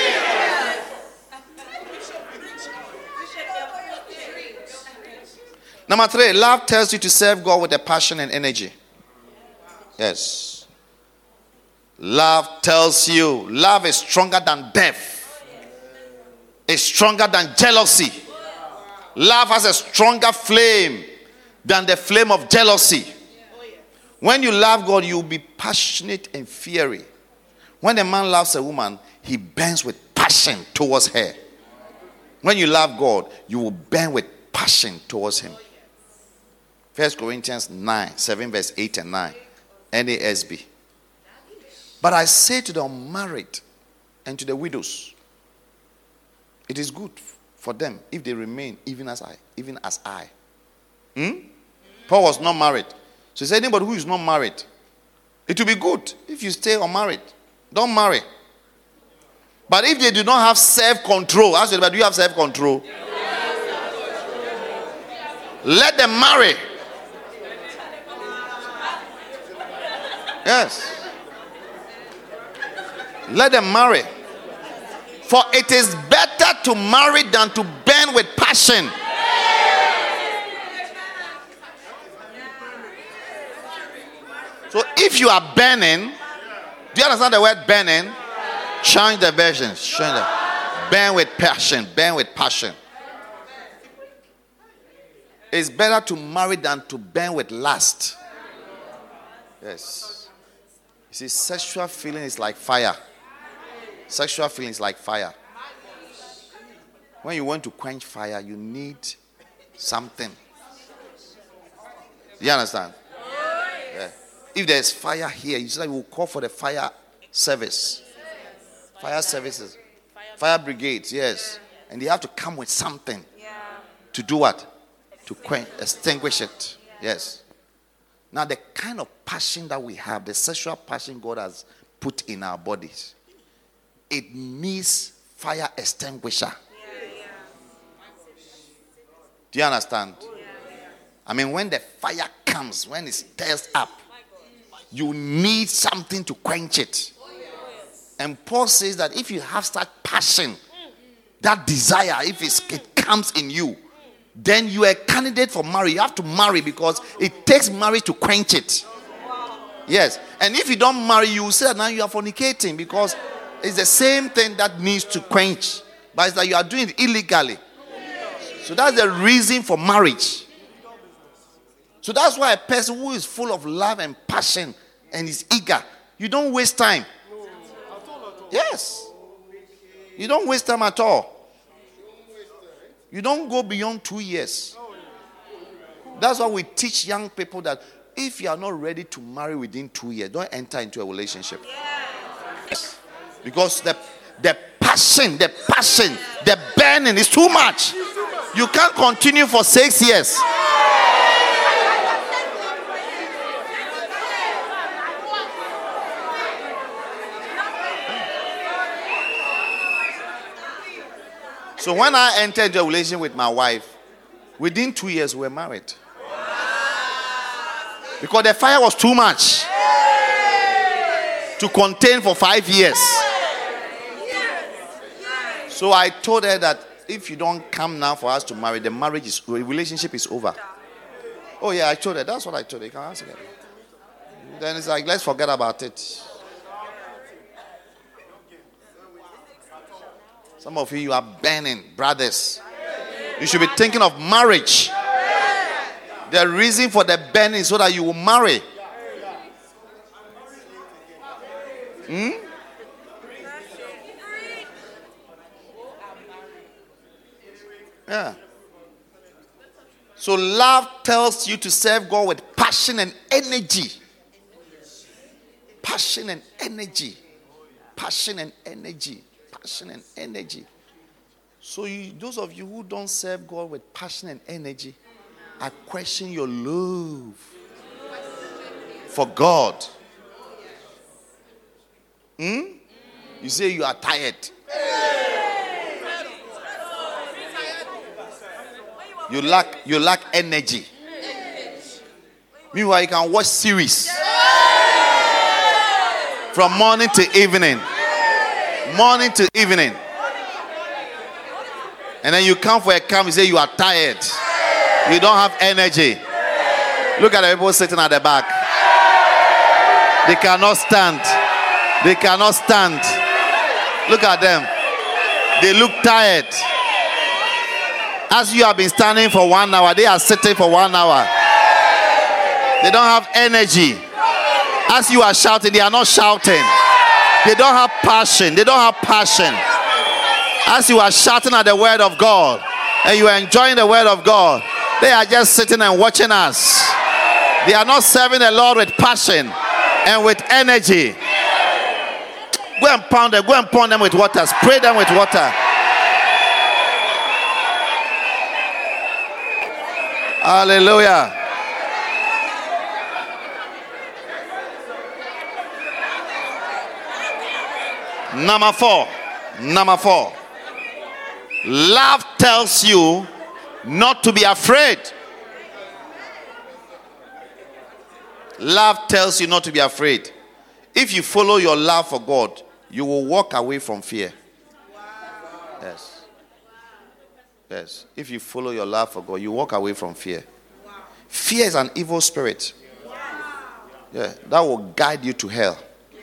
Number three, love tells you to serve God with a passion and energy. Yes. Love tells you, love is stronger than death. It's stronger than jealousy. Love has a stronger flame than the flame of jealousy. When you love God, you will be passionate and fiery. When a man loves a woman, he burns with passion towards her. When you love God, you will burn with passion towards him. First Corinthians nine, seven verse eight and nine. N A S B. But I say to the unmarried and to the widows, it is good for them if they remain even as I, even as I. Hmm? Paul was not married. So he said, anybody who is not married, it will be good if you stay unmarried. Don't marry. But if they do not have self-control, ask them, do you have self-control? Let them marry. Yes. Let them marry. For it is better to marry than to burn with passion. So if you are burning, do you understand the word burning? Change the versions. Change the, burn with passion. Burn with passion. It's better to marry than to burn with lust. Yes. You see, sexual feeling is like fire. Sexual feeling is like fire. When you want to quench fire, you need something. You understand? Yeah. If there's fire here, you say we'll call for the fire service. Fire services. Fire brigades, yes. And they have to come with something. To do what? To quench, extinguish it. Yes. Now the kind of passion that we have, the sexual passion God has put in our bodies, it needs fire extinguisher. Do you understand? I mean, when the fire comes, when it stirs up, you need something to quench it. And Paul says that if you have such passion, that desire, if it's, it comes in you, then you are a candidate for marriage. You have to marry because it takes marriage to quench it. Yes. And if you don't marry, you will say that now you are fornicating because it's the same thing that needs to quench. But it's that you are doing it illegally. So that's the reason for marriage. So that's why a person who is full of love and passion and is eager, you don't waste time. Yes. You don't waste time at all. You don't go beyond two years. That's why we teach young people that if you are not ready to marry within two years, don't enter into a relationship. Yes. Because the, the passion, the passion, the burning is too much. You can't continue for six years. So when I entered into a relationship with my wife, within two years we were married. Because the fire was too much to contain for five years. So I told her that if you don't come now for us to marry, the marriage is, the relationship is over. Oh yeah, I told her. That's what I told her. You can ask her. Then it's like, let's forget about it. Some of you, you are burning, brothers. You should be thinking of marriage. The reason for the burning is so that you will marry. Hmm? Yeah. So love tells you to serve God with passion and energy. Passion and energy. Passion and energy. Passion and energy. So you, those of you who don't serve God with passion and energy, I question your love for God. Hmm? You say you are tired. You lack you lack energy. Meanwhile, you can watch series from morning to evening. Morning to evening. And then you come for a camp, you say you are tired. You don't have energy. Look at the people sitting at the back. They cannot stand. They cannot stand. Look at them. They look tired. As you have been standing for one hour, they are sitting for one hour. They don't have energy. As you are shouting, they are not shouting. They don't have passion. They don't have passion. As you are shouting at the word of God and you are enjoying the word of God, they are just sitting and watching us. They are not serving the Lord with passion and with energy. Go and pound them. Go and pound them with water. Spray them with water. Hallelujah. Number four. Number four. Love tells you not to be afraid. Love tells you not to be afraid. If you follow your love for God, you will walk away from fear. Yes. Yes. If you follow your love for God, you walk away from fear. Fear is an evil spirit. Yeah, that will guide you to hell.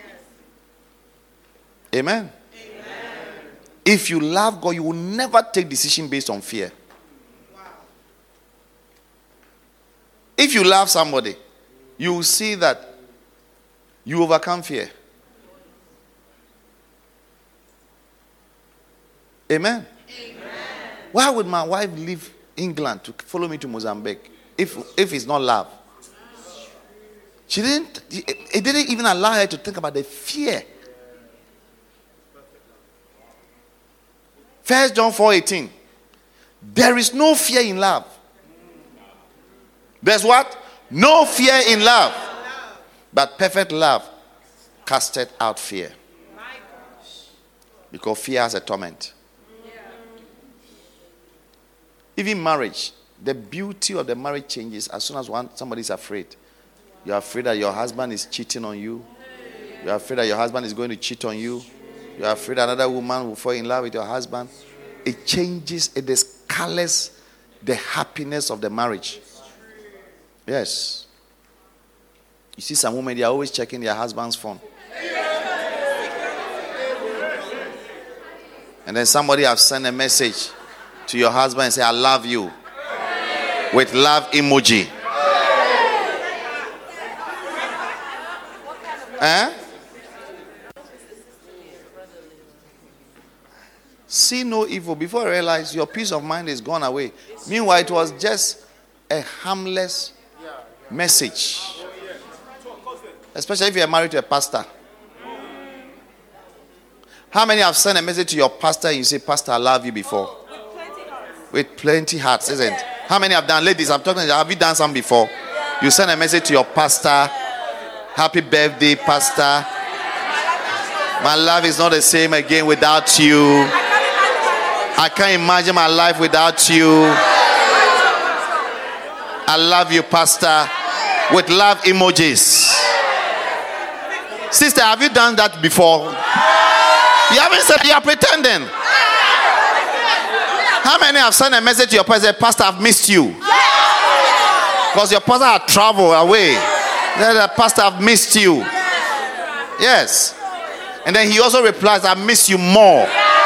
Amen. If you love God, you will never take decision based on fear. If you love somebody, you will see that you overcome fear. Amen. Amen. Why would my wife leave England to follow me to Mozambique if if it's not love? She didn't. It didn't even allow her to think about the fear. First John four eighteen. There is no fear in love. There's what? No fear in love. But perfect love casteth out fear. Because fear has a torment. Even marriage, the beauty of the marriage changes as soon as one somebody is afraid. You're afraid that your husband is cheating on you. You're afraid that your husband is going to cheat on you. You're afraid another woman will fall in love with your husband. It changes, it discolors the happiness of the marriage. Yes. You see some women, they are always checking their husband's phone. And then somebody have sent a message to your husband and say, I love you. With love emoji. Eh? See no evil. Before I realize your peace of mind is gone away. Meanwhile, it was just a harmless message. Especially if you are married to a pastor. How many have sent a message to your pastor and you say, Pastor, I love you before? With plenty hearts, isn't it? How many have done? Ladies, I'm talking to you. Have you done some before? You send a message to your pastor. Happy birthday, pastor. My life is not the same again without you. I can't imagine my life without you. I love you, pastor. With love emojis. Sister, have you done that before? You haven't said, you are pretending. How many have sent a message to your pastor? Pastor, I've missed you. Because your pastor had traveled away. The pastor, I've missed you. Yes. And then he also replies, I miss you more.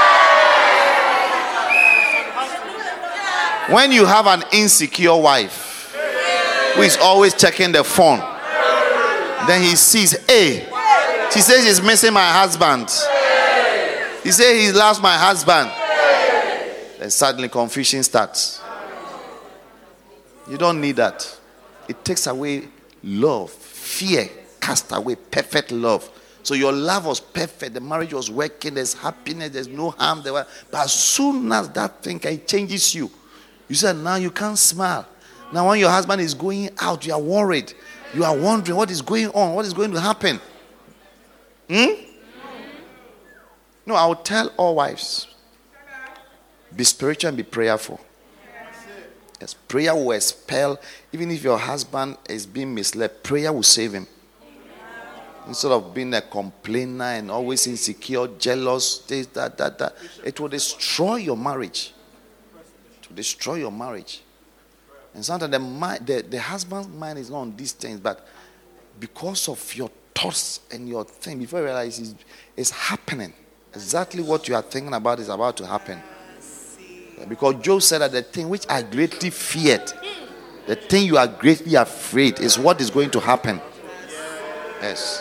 When you have an insecure wife who is always checking the phone, then he sees, hey, she says he's missing my husband. He says he loves my husband. Then suddenly confusion starts. You don't need that. It takes away love. Fear cast away perfect love. So your love was perfect. The marriage was working. There's happiness. There's no harm. There were, but as soon as that thing it changes you, you said now you can't smile. Now when your husband is going out, you are worried. You are wondering what is going on. What is going to happen? Hmm? No, I will tell all wives. Be spiritual and be prayerful. Yes, prayer will expel. Even if your husband is being misled, prayer will save him. Instead of being a complainer and always insecure, jealous, this, that, that, that. It will destroy your marriage. It will destroy your marriage. And sometimes the, mind, the, the husband's mind is not on these things, but because of your thoughts and your thing, before you realize it's, it's happening. Exactly what you are thinking about is about to happen. Because Job said that the thing which I greatly feared, the thing you are greatly afraid is what is going to happen. Yes.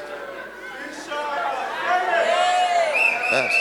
Yes.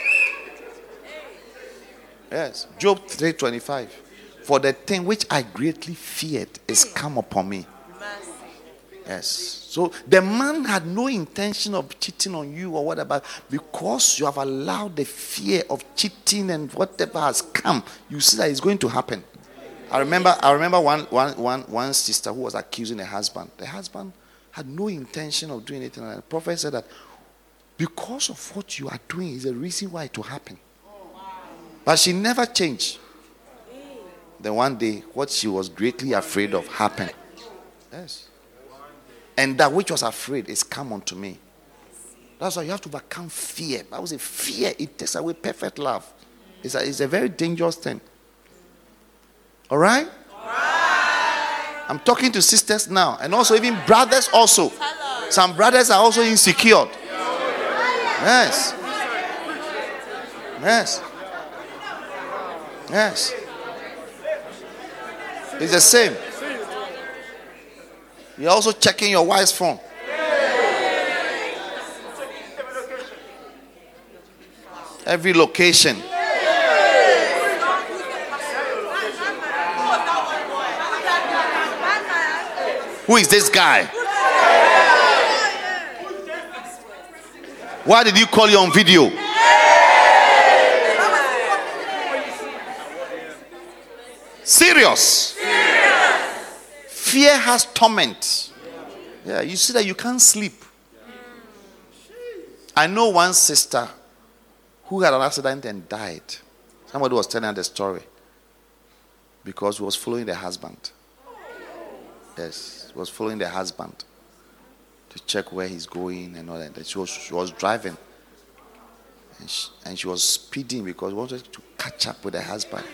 Yes. Job three twenty-five. For the thing which I greatly feared is come upon me. Yes. So the man had no intention of cheating on you or whatever, because you have allowed the fear of cheating and whatever has come, you see that it's going to happen. I remember I remember one, one, one, one sister who was accusing her husband. The husband had no intention of doing anything. And the prophet said that because of what you are doing is the reason why it will happen. But she never changed. Then one day, what she was greatly afraid of happened. Yes. And that which was afraid is come unto me. That's why you have to overcome fear. I would say fear, it takes away perfect love. It's a, it's a very dangerous thing. All right? All right. I'm talking to sisters now, and also even brothers also. Some brothers are also insecure. Yes. Yes. Yes. It's the same. You're also checking your wife's phone. Every location. Who is this guy? Why did you call you on video? Serious. Fear has torment. Yeah, you see that you can't sleep. I know one sister who had an accident and died. Somebody was telling her the story because he was following the husband. Yes, he was following the husband to check where he's going and all that. She was, she was driving and she, and she was speeding because she wanted to catch up with her husband.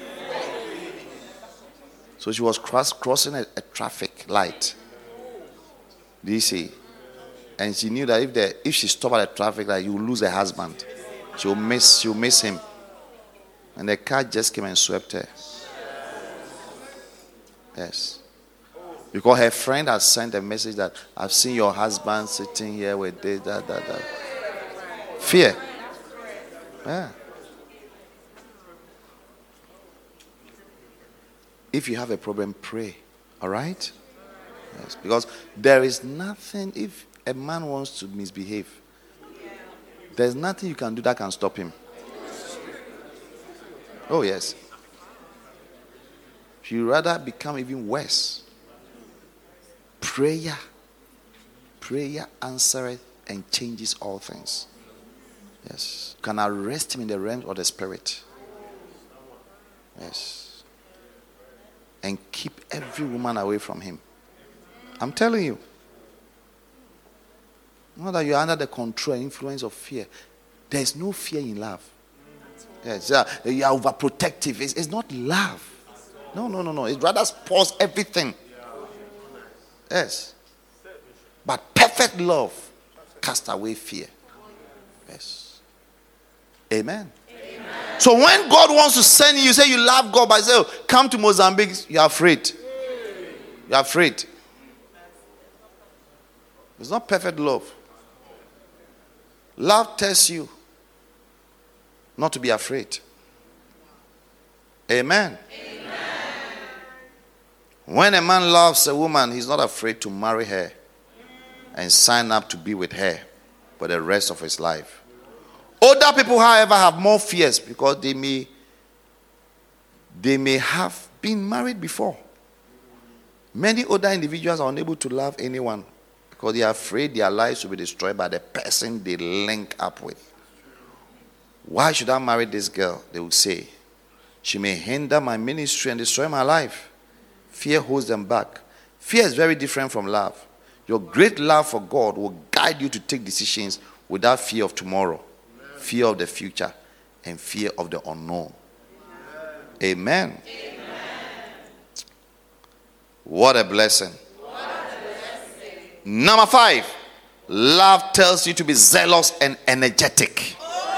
So she was cross, crossing a, a traffic light. Do you see? And she knew that if the if she stopped at a traffic light, you will lose her husband. She'll miss she'll miss him. And the car just came and swept her. Yes. Because her friend had sent a message that I've seen your husband sitting here with this, that, that, that. Fear. Yeah. If you have a problem, pray. All right? Yes. Because there is nothing, if a man wants to misbehave, there's nothing you can do that can stop him. Oh, yes. You rather become even worse. Prayer. Prayer answereth and changes all things. Yes. You can arrest him in the realm of the spirit. Yes. And keep every woman away from him. I'm telling you. Not that you're under the control and influence of fear. There's no fear in love. Yes, yeah, you are overprotective. It's, it's not love. No, no, no, no. It rather spoils everything. Yes. But perfect love casts away fear. Yes. Amen. Amen. So when God wants to send you, you say you love God, but you say, oh, come to Mozambique, you're afraid. You're afraid. It's not perfect love. Love tells you not to be afraid. Amen. Amen. When a man loves a woman, he's not afraid to marry her and sign up to be with her for the rest of his life. Older people, however, have more fears because they may they may have been married before. Many older individuals are unable to love anyone because they are afraid their lives will be destroyed by the person they link up with. Why should I marry this girl? They will say. She may hinder my ministry and destroy my life. Fear holds them back. Fear is very different from love. Your great love for God will guide you to take decisions without fear of tomorrow, Amen. Fear of the future, and fear of the unknown. Amen. Amen. What a blessing. What a blessing. Number five, love tells you to be zealous and energetic.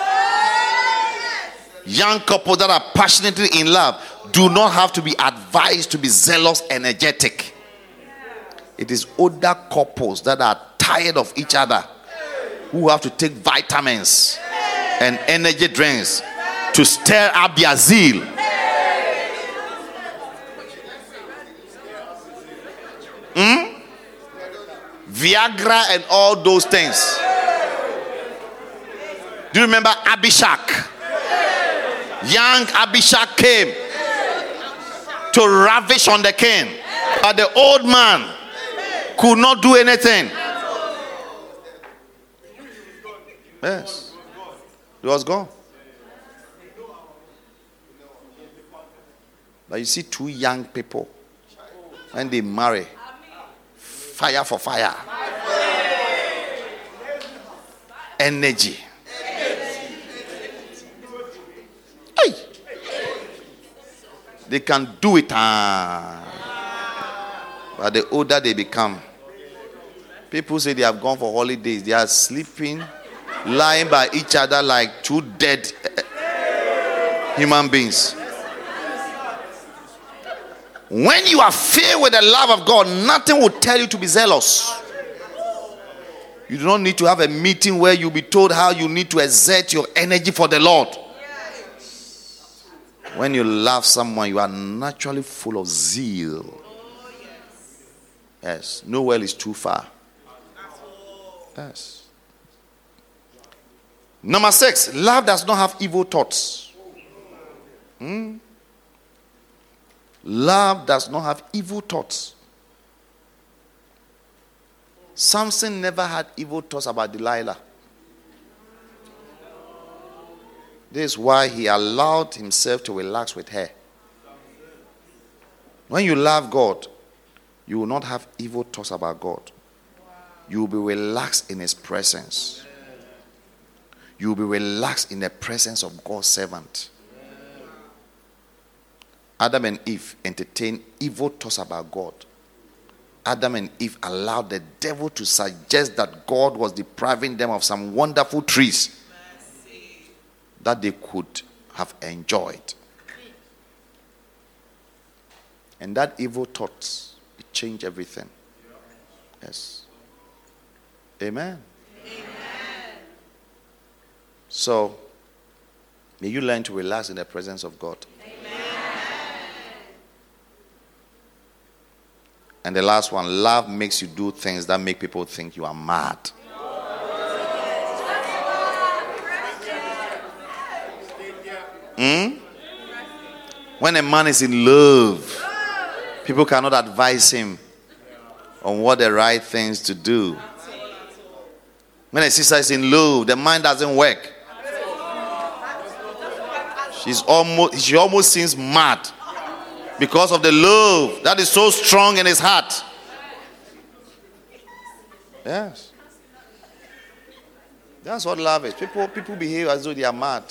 Young couples that are passionately in love do not have to be advised to be zealous, energetic. It is older couples that are tired of each other who have to take vitamins and energy drinks to stir up their zeal. Hmm? Viagra and all those things. Do you remember Abishak? Young Abishak came to ravish on the king, but the old man could not do anything. Yes, he was gone. But you see two young people, when they marry, fire for fire. energy. Hey. They can do it. Ah. But the older they become, people say they have gone for holidays. They are sleeping, lying by each other like two dead human beings. When you are filled with the love of God, nothing will tell you to be zealous. You do not need to have a meeting where you'll be told how you need to exert your energy for the Lord. When you love someone, you are naturally full of zeal. Yes, no well is too far. Yes. Number six, love does not have evil thoughts. Hmm? Love does not have evil thoughts. Samson never had evil thoughts about Delilah. This is why he allowed himself to relax with her. When you love God, you will not have evil thoughts about God. You will be relaxed in his presence. You will be relaxed in the presence of God's servant. Adam and Eve entertained evil thoughts about God. Adam and Eve allowed the devil to suggest that God was depriving them of some wonderful trees that they could have enjoyed. And that evil thoughts, it changed everything. Yes. Amen. Amen. So, may you learn to relax in the presence of God. And the last one, love makes you do things that make people think you are mad. Hmm? When a man is in love, people cannot advise him on what the right things to do. When a sister is in love, the mind doesn't work. She's almost, she almost seems mad. Because of the love that is so strong in his heart. Yes. That's what love is. People, people behave as though they are mad.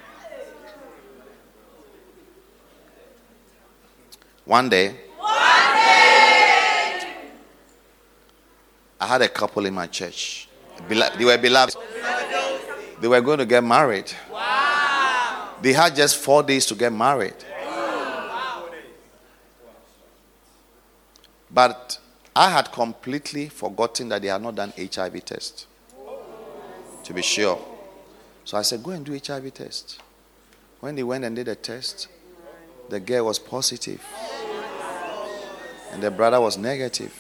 One day, One day I had a couple in my church. They were beloved. They were going to get married. Wow. They had just four days to get married. But I had completely forgotten that they had not done H I V test. To be sure. So I said, go and do H I V test. When they went and did the test, the girl was positive. And the brother was negative.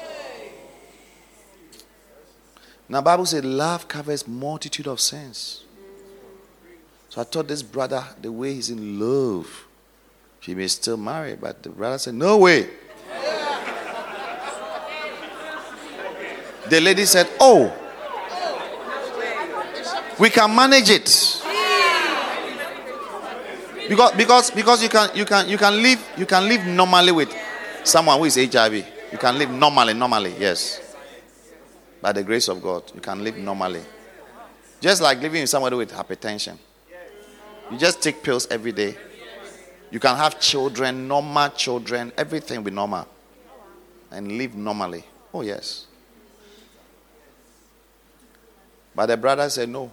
Now the Bible said love covers multitude of sins. So I thought this brother, the way he's in love, he may still marry. But the brother said, no way. The lady said, oh, we can manage it. Because because because you can you can you can live you can live normally with someone who is H I V. You can live normally, normally, yes. By the grace of God, you can live normally. Just like living with somebody with hypertension. You just take pills every day. You can have children, normal children, everything will be normal. And live normally. Oh yes. But the brother said no.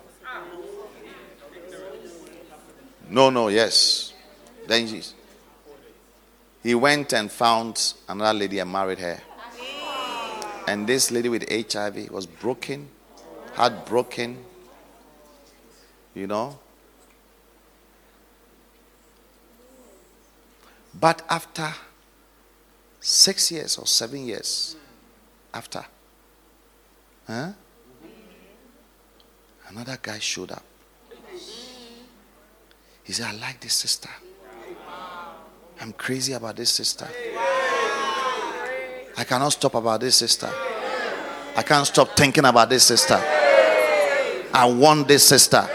No, no, yes. Then he, he went and found another lady and married her. And this lady with H I V was broken, heartbroken, you know. But after six years or seven years after, huh? Another guy showed up. He said, I like this sister. I'm crazy about this sister. I cannot stop about this sister. I can't stop thinking about this sister. I want this sister.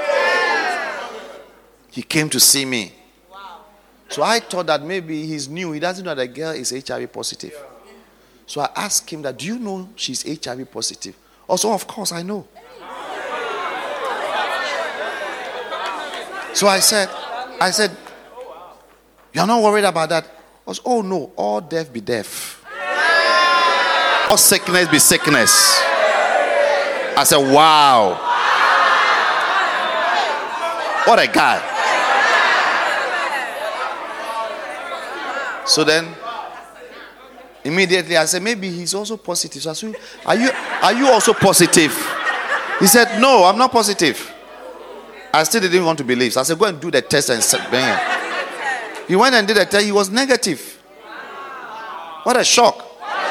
He came to see me. So I thought that maybe he's new. He doesn't know that the girl is H I V positive. So I asked him that, do you know she's H I V positive? Also, of course, I know. So I said, I said, you're not worried about that? I was, oh no, all deaf be deaf. All sickness be sickness. I said, wow. What a guy. So then, immediately I said, maybe he's also positive. So I said, are you, are you also positive? He said, no, I'm not positive. I still didn't want to believe. So I said, go and do the test and bring it. He went and did the test. He was negative. What a shock.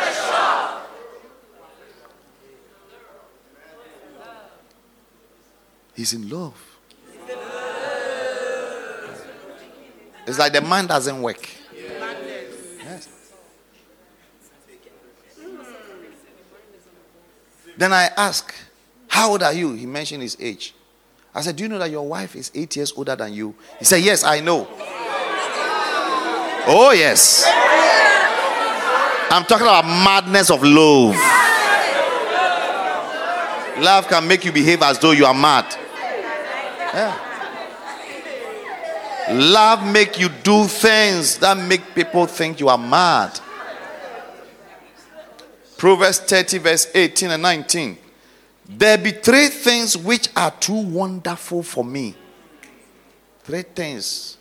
He's in love. It's like the man doesn't work. Yes. Then I asked, how old are you? He mentioned his age. I said, do you know that your wife is eight years older than you? He said, yes, I know. Oh, yes. I'm talking about madness of love. Love can make you behave as though you are mad. Yeah. Love make you do things that make people think you are mad. Proverbs thirty verse eighteen and nineteen. There be three things which are too wonderful for me. Three things.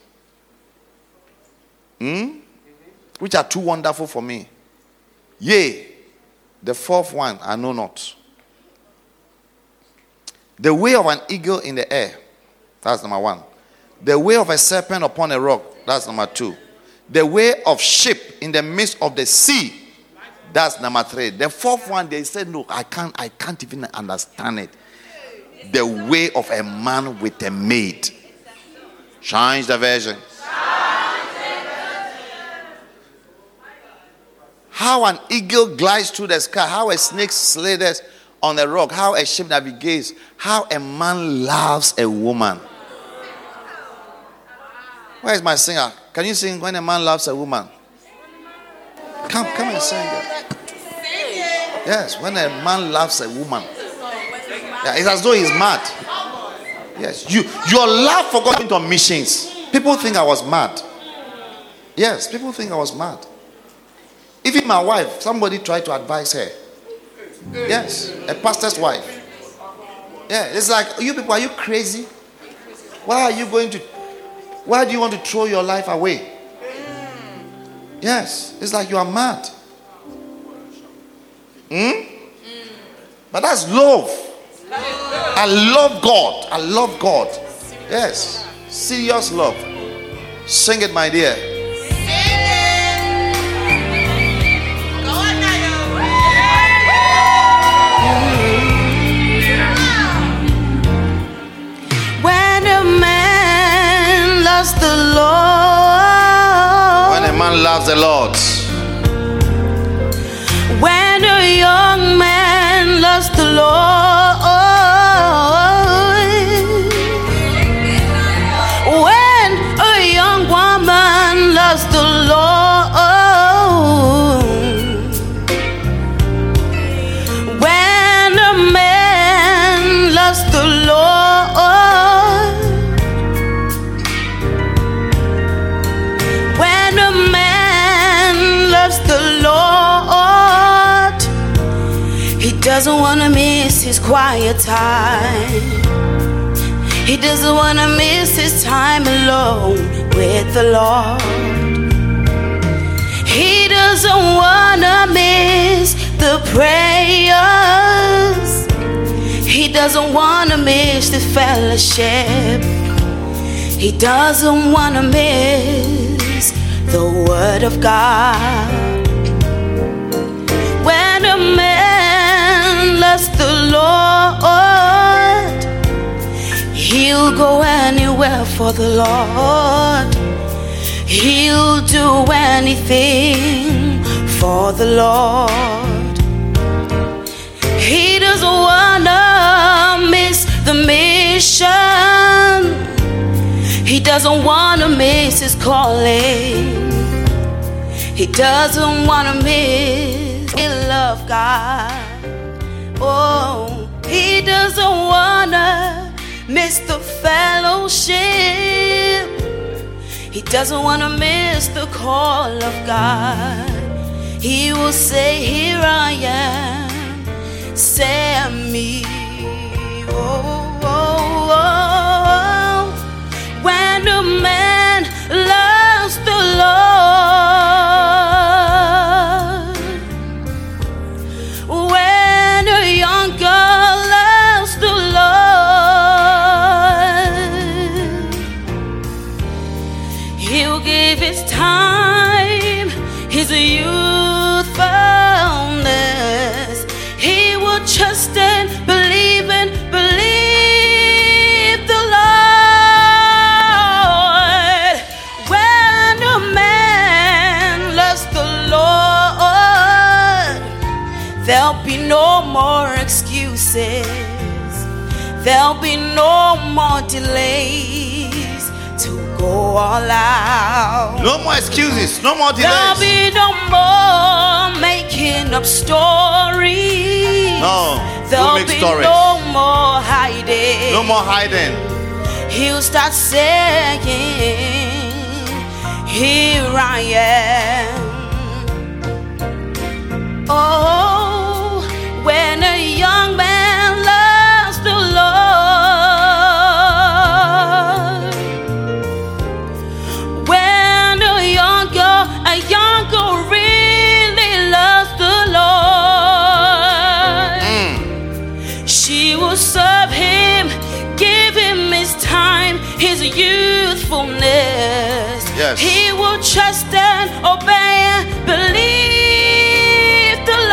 Hmm? Which are too wonderful for me. Yea, the fourth one I know not. The way of an eagle in the air. That's number one. The way of a serpent upon a rock. That's number two. The way of ship in the midst of the sea. That's number three. The fourth one, they said, no, I can't, I can't even understand it. The way of a man with a maid. Change the version. How an eagle glides through the sky. How a snake slithers on a rock. How a ship navigates. How a man loves a woman. Where is my singer? Can you sing when a man loves a woman? Come, come and sing it. Yes, when a man loves a woman. Yeah, it's as though he's mad. Yes, you, your love for God into missions. People think I was mad. Yes, people think I was mad. Even my wife, somebody tried to advise her. Yes, a pastor's wife. Yeah, it's like, you people, are you crazy? Why are you going to, why do you want to throw your life away? Yes, it's like you are mad. Hmm? But that's love. I love God. I love God. Yes, serious love. Sing it, my dear. The Lord. When a man loves the Lord. When a young man loves the Lord. When a young woman loves the Lord. When a man loves the Lord. Doesn't want to miss his quiet time. He doesn't want to miss his time alone with the Lord. He doesn't want to miss the prayers. He doesn't want to miss the fellowship. He doesn't want to miss the word of God. When a man loves the Lord, he'll go anywhere for the Lord. He'll do anything for the Lord. He doesn't wanna miss the mission. He doesn't wanna miss his calling. He doesn't wanna miss he love God. Oh, he doesn't wanna miss the fellowship. He doesn't want to miss the call of God. He will say, here I am, send me. Oh, oh, oh. When a man loves the Lord, when a young girl loves the Lord, He'll give His time, His youthfulness. He will trust and believe and believe the Lord. When a man loves the Lord, there'll be no more excuses. There'll be no more delays to go all out. No more excuses, no more delays. There'll be no more making up stories. No, there'll make be stories. no more hiding. No more hiding. He'll start saying, here I am. Oh, when a young man loves the Lord, when a young girl, a young girl really loves the Lord, Mm. she will serve Him, give Him His time, His youthfulness. Yes. He will trust and obey and believe the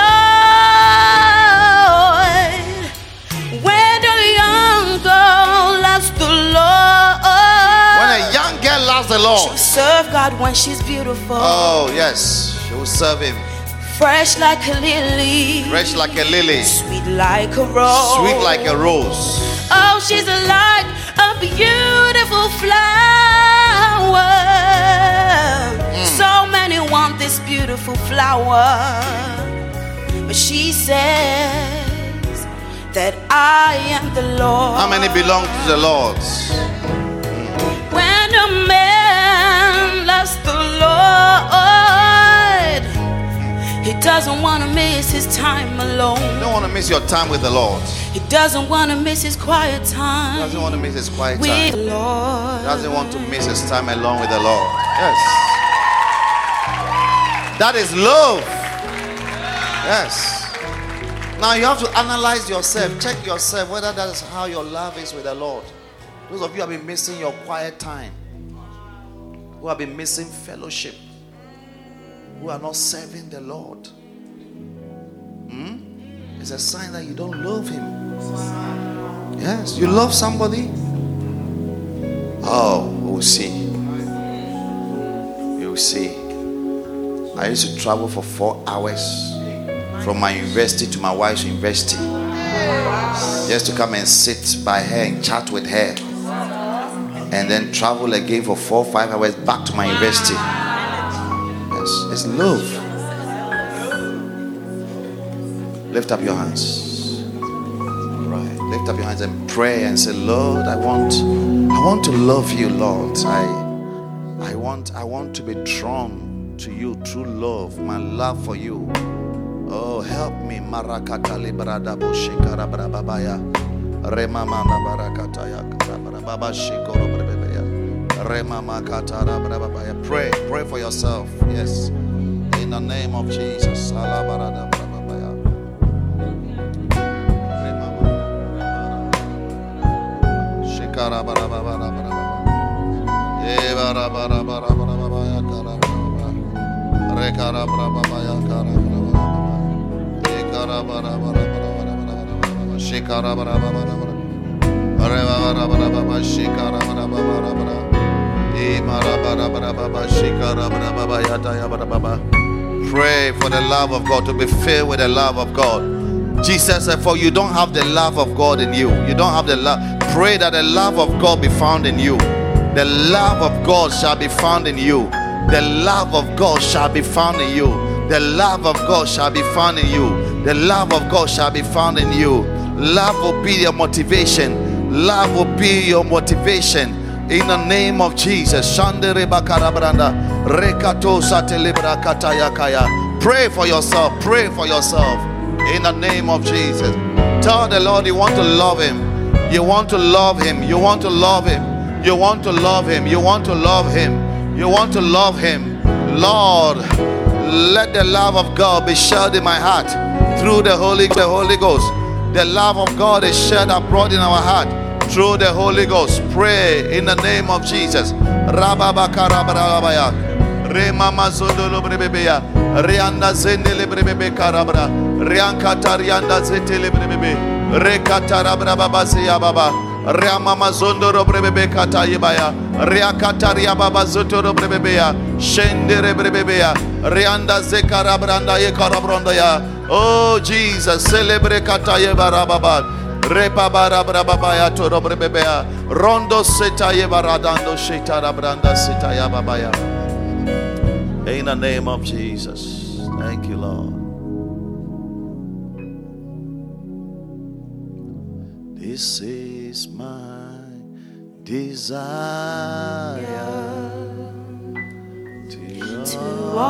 Lord. When a young girl loves the Lord, When a young girl loves the she'll Lord, serve God when she's beautiful. oh yes, she will serve Him. Fresh like a lily, Fresh like a lily, sweet like a rose. sweet like a rose. Oh, she's like a beautiful flower. So many want this beautiful flower, but she says that I am the Lord. How many belong to the Lord? When a man loves the Lord, he doesn't want to miss his time alone. You don't want to miss your time with the Lord. He doesn't want to miss his quiet time Doesn't want to miss his quiet with time. the Lord. Doesn't want to miss his time alone with the Lord. Yes. That is love. Yes. Now you have to analyze yourself. Check yourself whether that is how your love is with the Lord. Those of you who have been missing your quiet time, who have been missing fellowship, who are not serving the Lord, hmm? It's a sign that you don't love Him. Yes, you love somebody. Oh, we'll see. You'll see. I used to travel for four hours from my university to my wife's university, just to come and sit by her and chat with her, and then travel again for four, five hours back to my university. Yes, it's love. Lift up your hands. Right. Lift up your hands and pray and say, Lord, I want I want to love you, Lord. I I want I want to be drawn to you, true love, my love for you. Oh, help me. Marakata librada boshikara brababaya. Remamana barakataya brababa shikoro brababaya. Remama katara brababaya. Pray, pray for yourself. Yes. In the name of Jesus. Alabarada brababaya. Remama. Shikara brababara brababa. Yebara barabara brababaya kara brababa. Rekara brababaya kara brababa. Shikara bara bara bara bara bara bara bara shikara bara bara bara e mara bara bara bara shikara bara bara yata ya bara bara. Pray for the love of God, to be filled with the love of God. Jesus said, for you don't have the love of God in you. You don't have the love. Pray that the love of God be found in you. The love of God shall be found in you. The love of God shall be found in you. The love of God shall be found in you. The love of God shall be found in you. Love will be your motivation. Love will be your motivation in the name of Jesus. Pray for yourself. Pray for yourself in the name of Jesus. Tell the Lord you want to love him. You want to love him. You want to love him. You want to love him. You want to love him. You want to love him. Lord, let the love of God be shed in my heart through the Holy, the Holy Ghost. The love of God is shed abroad in our heart through the Holy Ghost. Pray in the name of Jesus. Rababakarabarabaya. Remama zondolo brebebeya. Rianda zendele brebebe karabra. Riankata rianda zetele brebebe. Rekatarabrababasiya baba. Riamama zondoro brebebe kata yibaya. Riakataria baba zotoro brebebeya. Shendere brebebeya. Rianda zekarabranda ye karabronda ya. Oh Jesus, celebrate kataye barababa. Repa barabrabaya toro brebebeya. Rondo setaye baradando shetarabranda setaya babaya. In the name of Jesus. Thank you, Lord. This is my desire to, to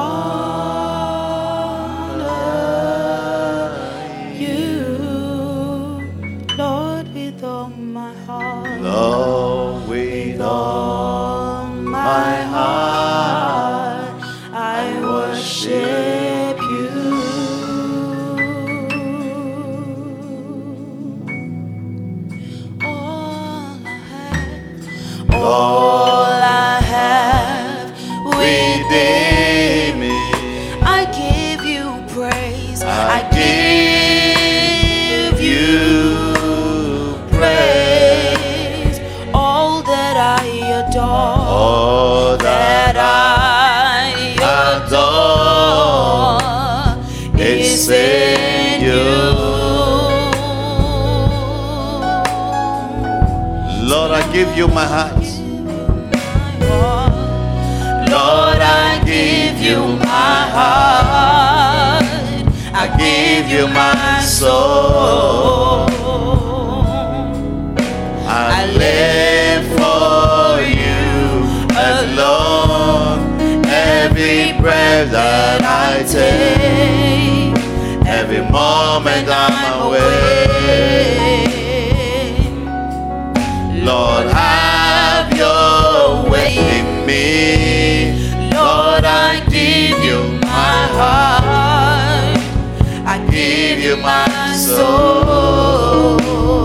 honor you, Lord, with all my heart. Lord, with all my heart, I worship you. All I have, all I have within me, I give you praise. I give you praise. All that I adore, all that I adore is in you. Lord, I give you my heart. Lord, I give you my heart. I give you my soul. I live for you alone. Every breath that I take, every moment I'm away. Lord, have your way in me. Lord, I give you my heart. I give you my soul.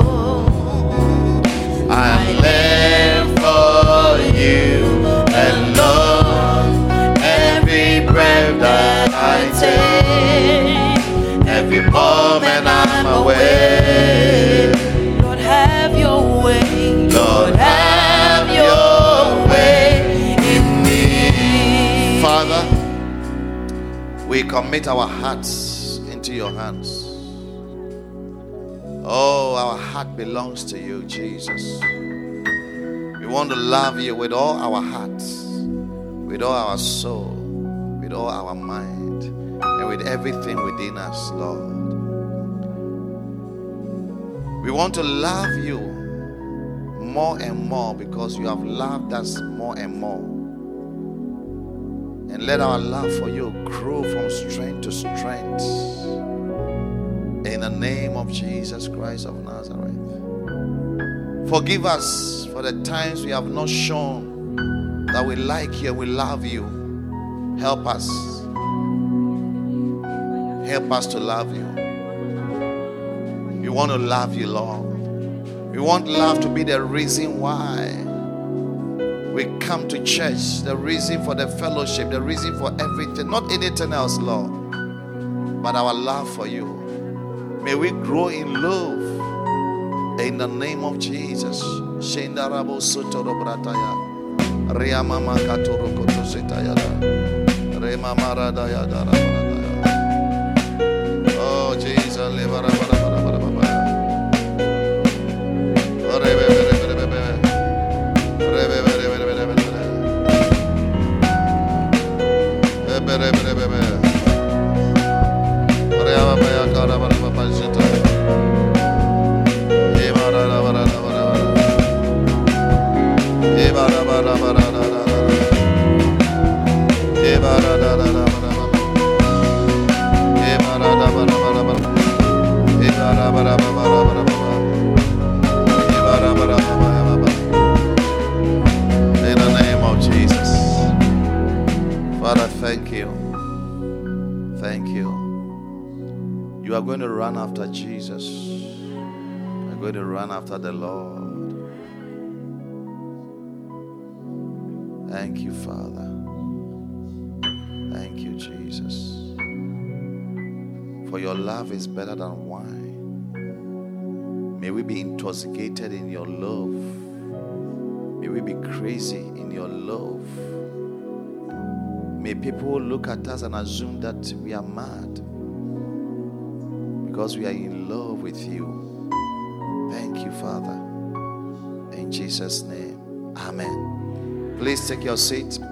I live for you alone. Every breath that I take, every moment I'm away. Lord, have your way. Lord, have your way in me. Father, we commit our hearts into your hands. Oh, our heart belongs to you, Jesus. We want to love you with all our hearts, with all our soul, with all our mind, and with everything within us, Lord. We want to love you more and more because you have loved us more and more. And let our love for you grow from strength to strength. In the name of Jesus Christ of Nazareth. Forgive us for the times we have not shown that we like you and we love you. Help us. Help us to love you. We want to love you, Lord. We want love to be the reason why we come to church, the reason for the fellowship, the reason for everything, not anything else, Lord, but our love for you. May we grow in love in the name of Jesus. Shendarabo sotoro brataya. Riamama katoro koto setayada. Remamara daya dara brataya. Oh Jesus, lebara bara bara bara bara. Rebe rebe rebe rebe. Rebe rebe rebe rebe rebe. Rebe rebe rebe rebe. Reaba baya kara bara bara jeta. Emara bara bara bara. Thank you. Thank you. You are going to run after Jesus. You are going to run after the Lord. Thank you, Father. Thank you, Jesus. For your love is better than wine. May we be intoxicated in your love. May we be crazy in your love. May people look at us and assume that we are mad because we are in love with you. Thank you, Father. In Jesus' name, amen. Please take your seat.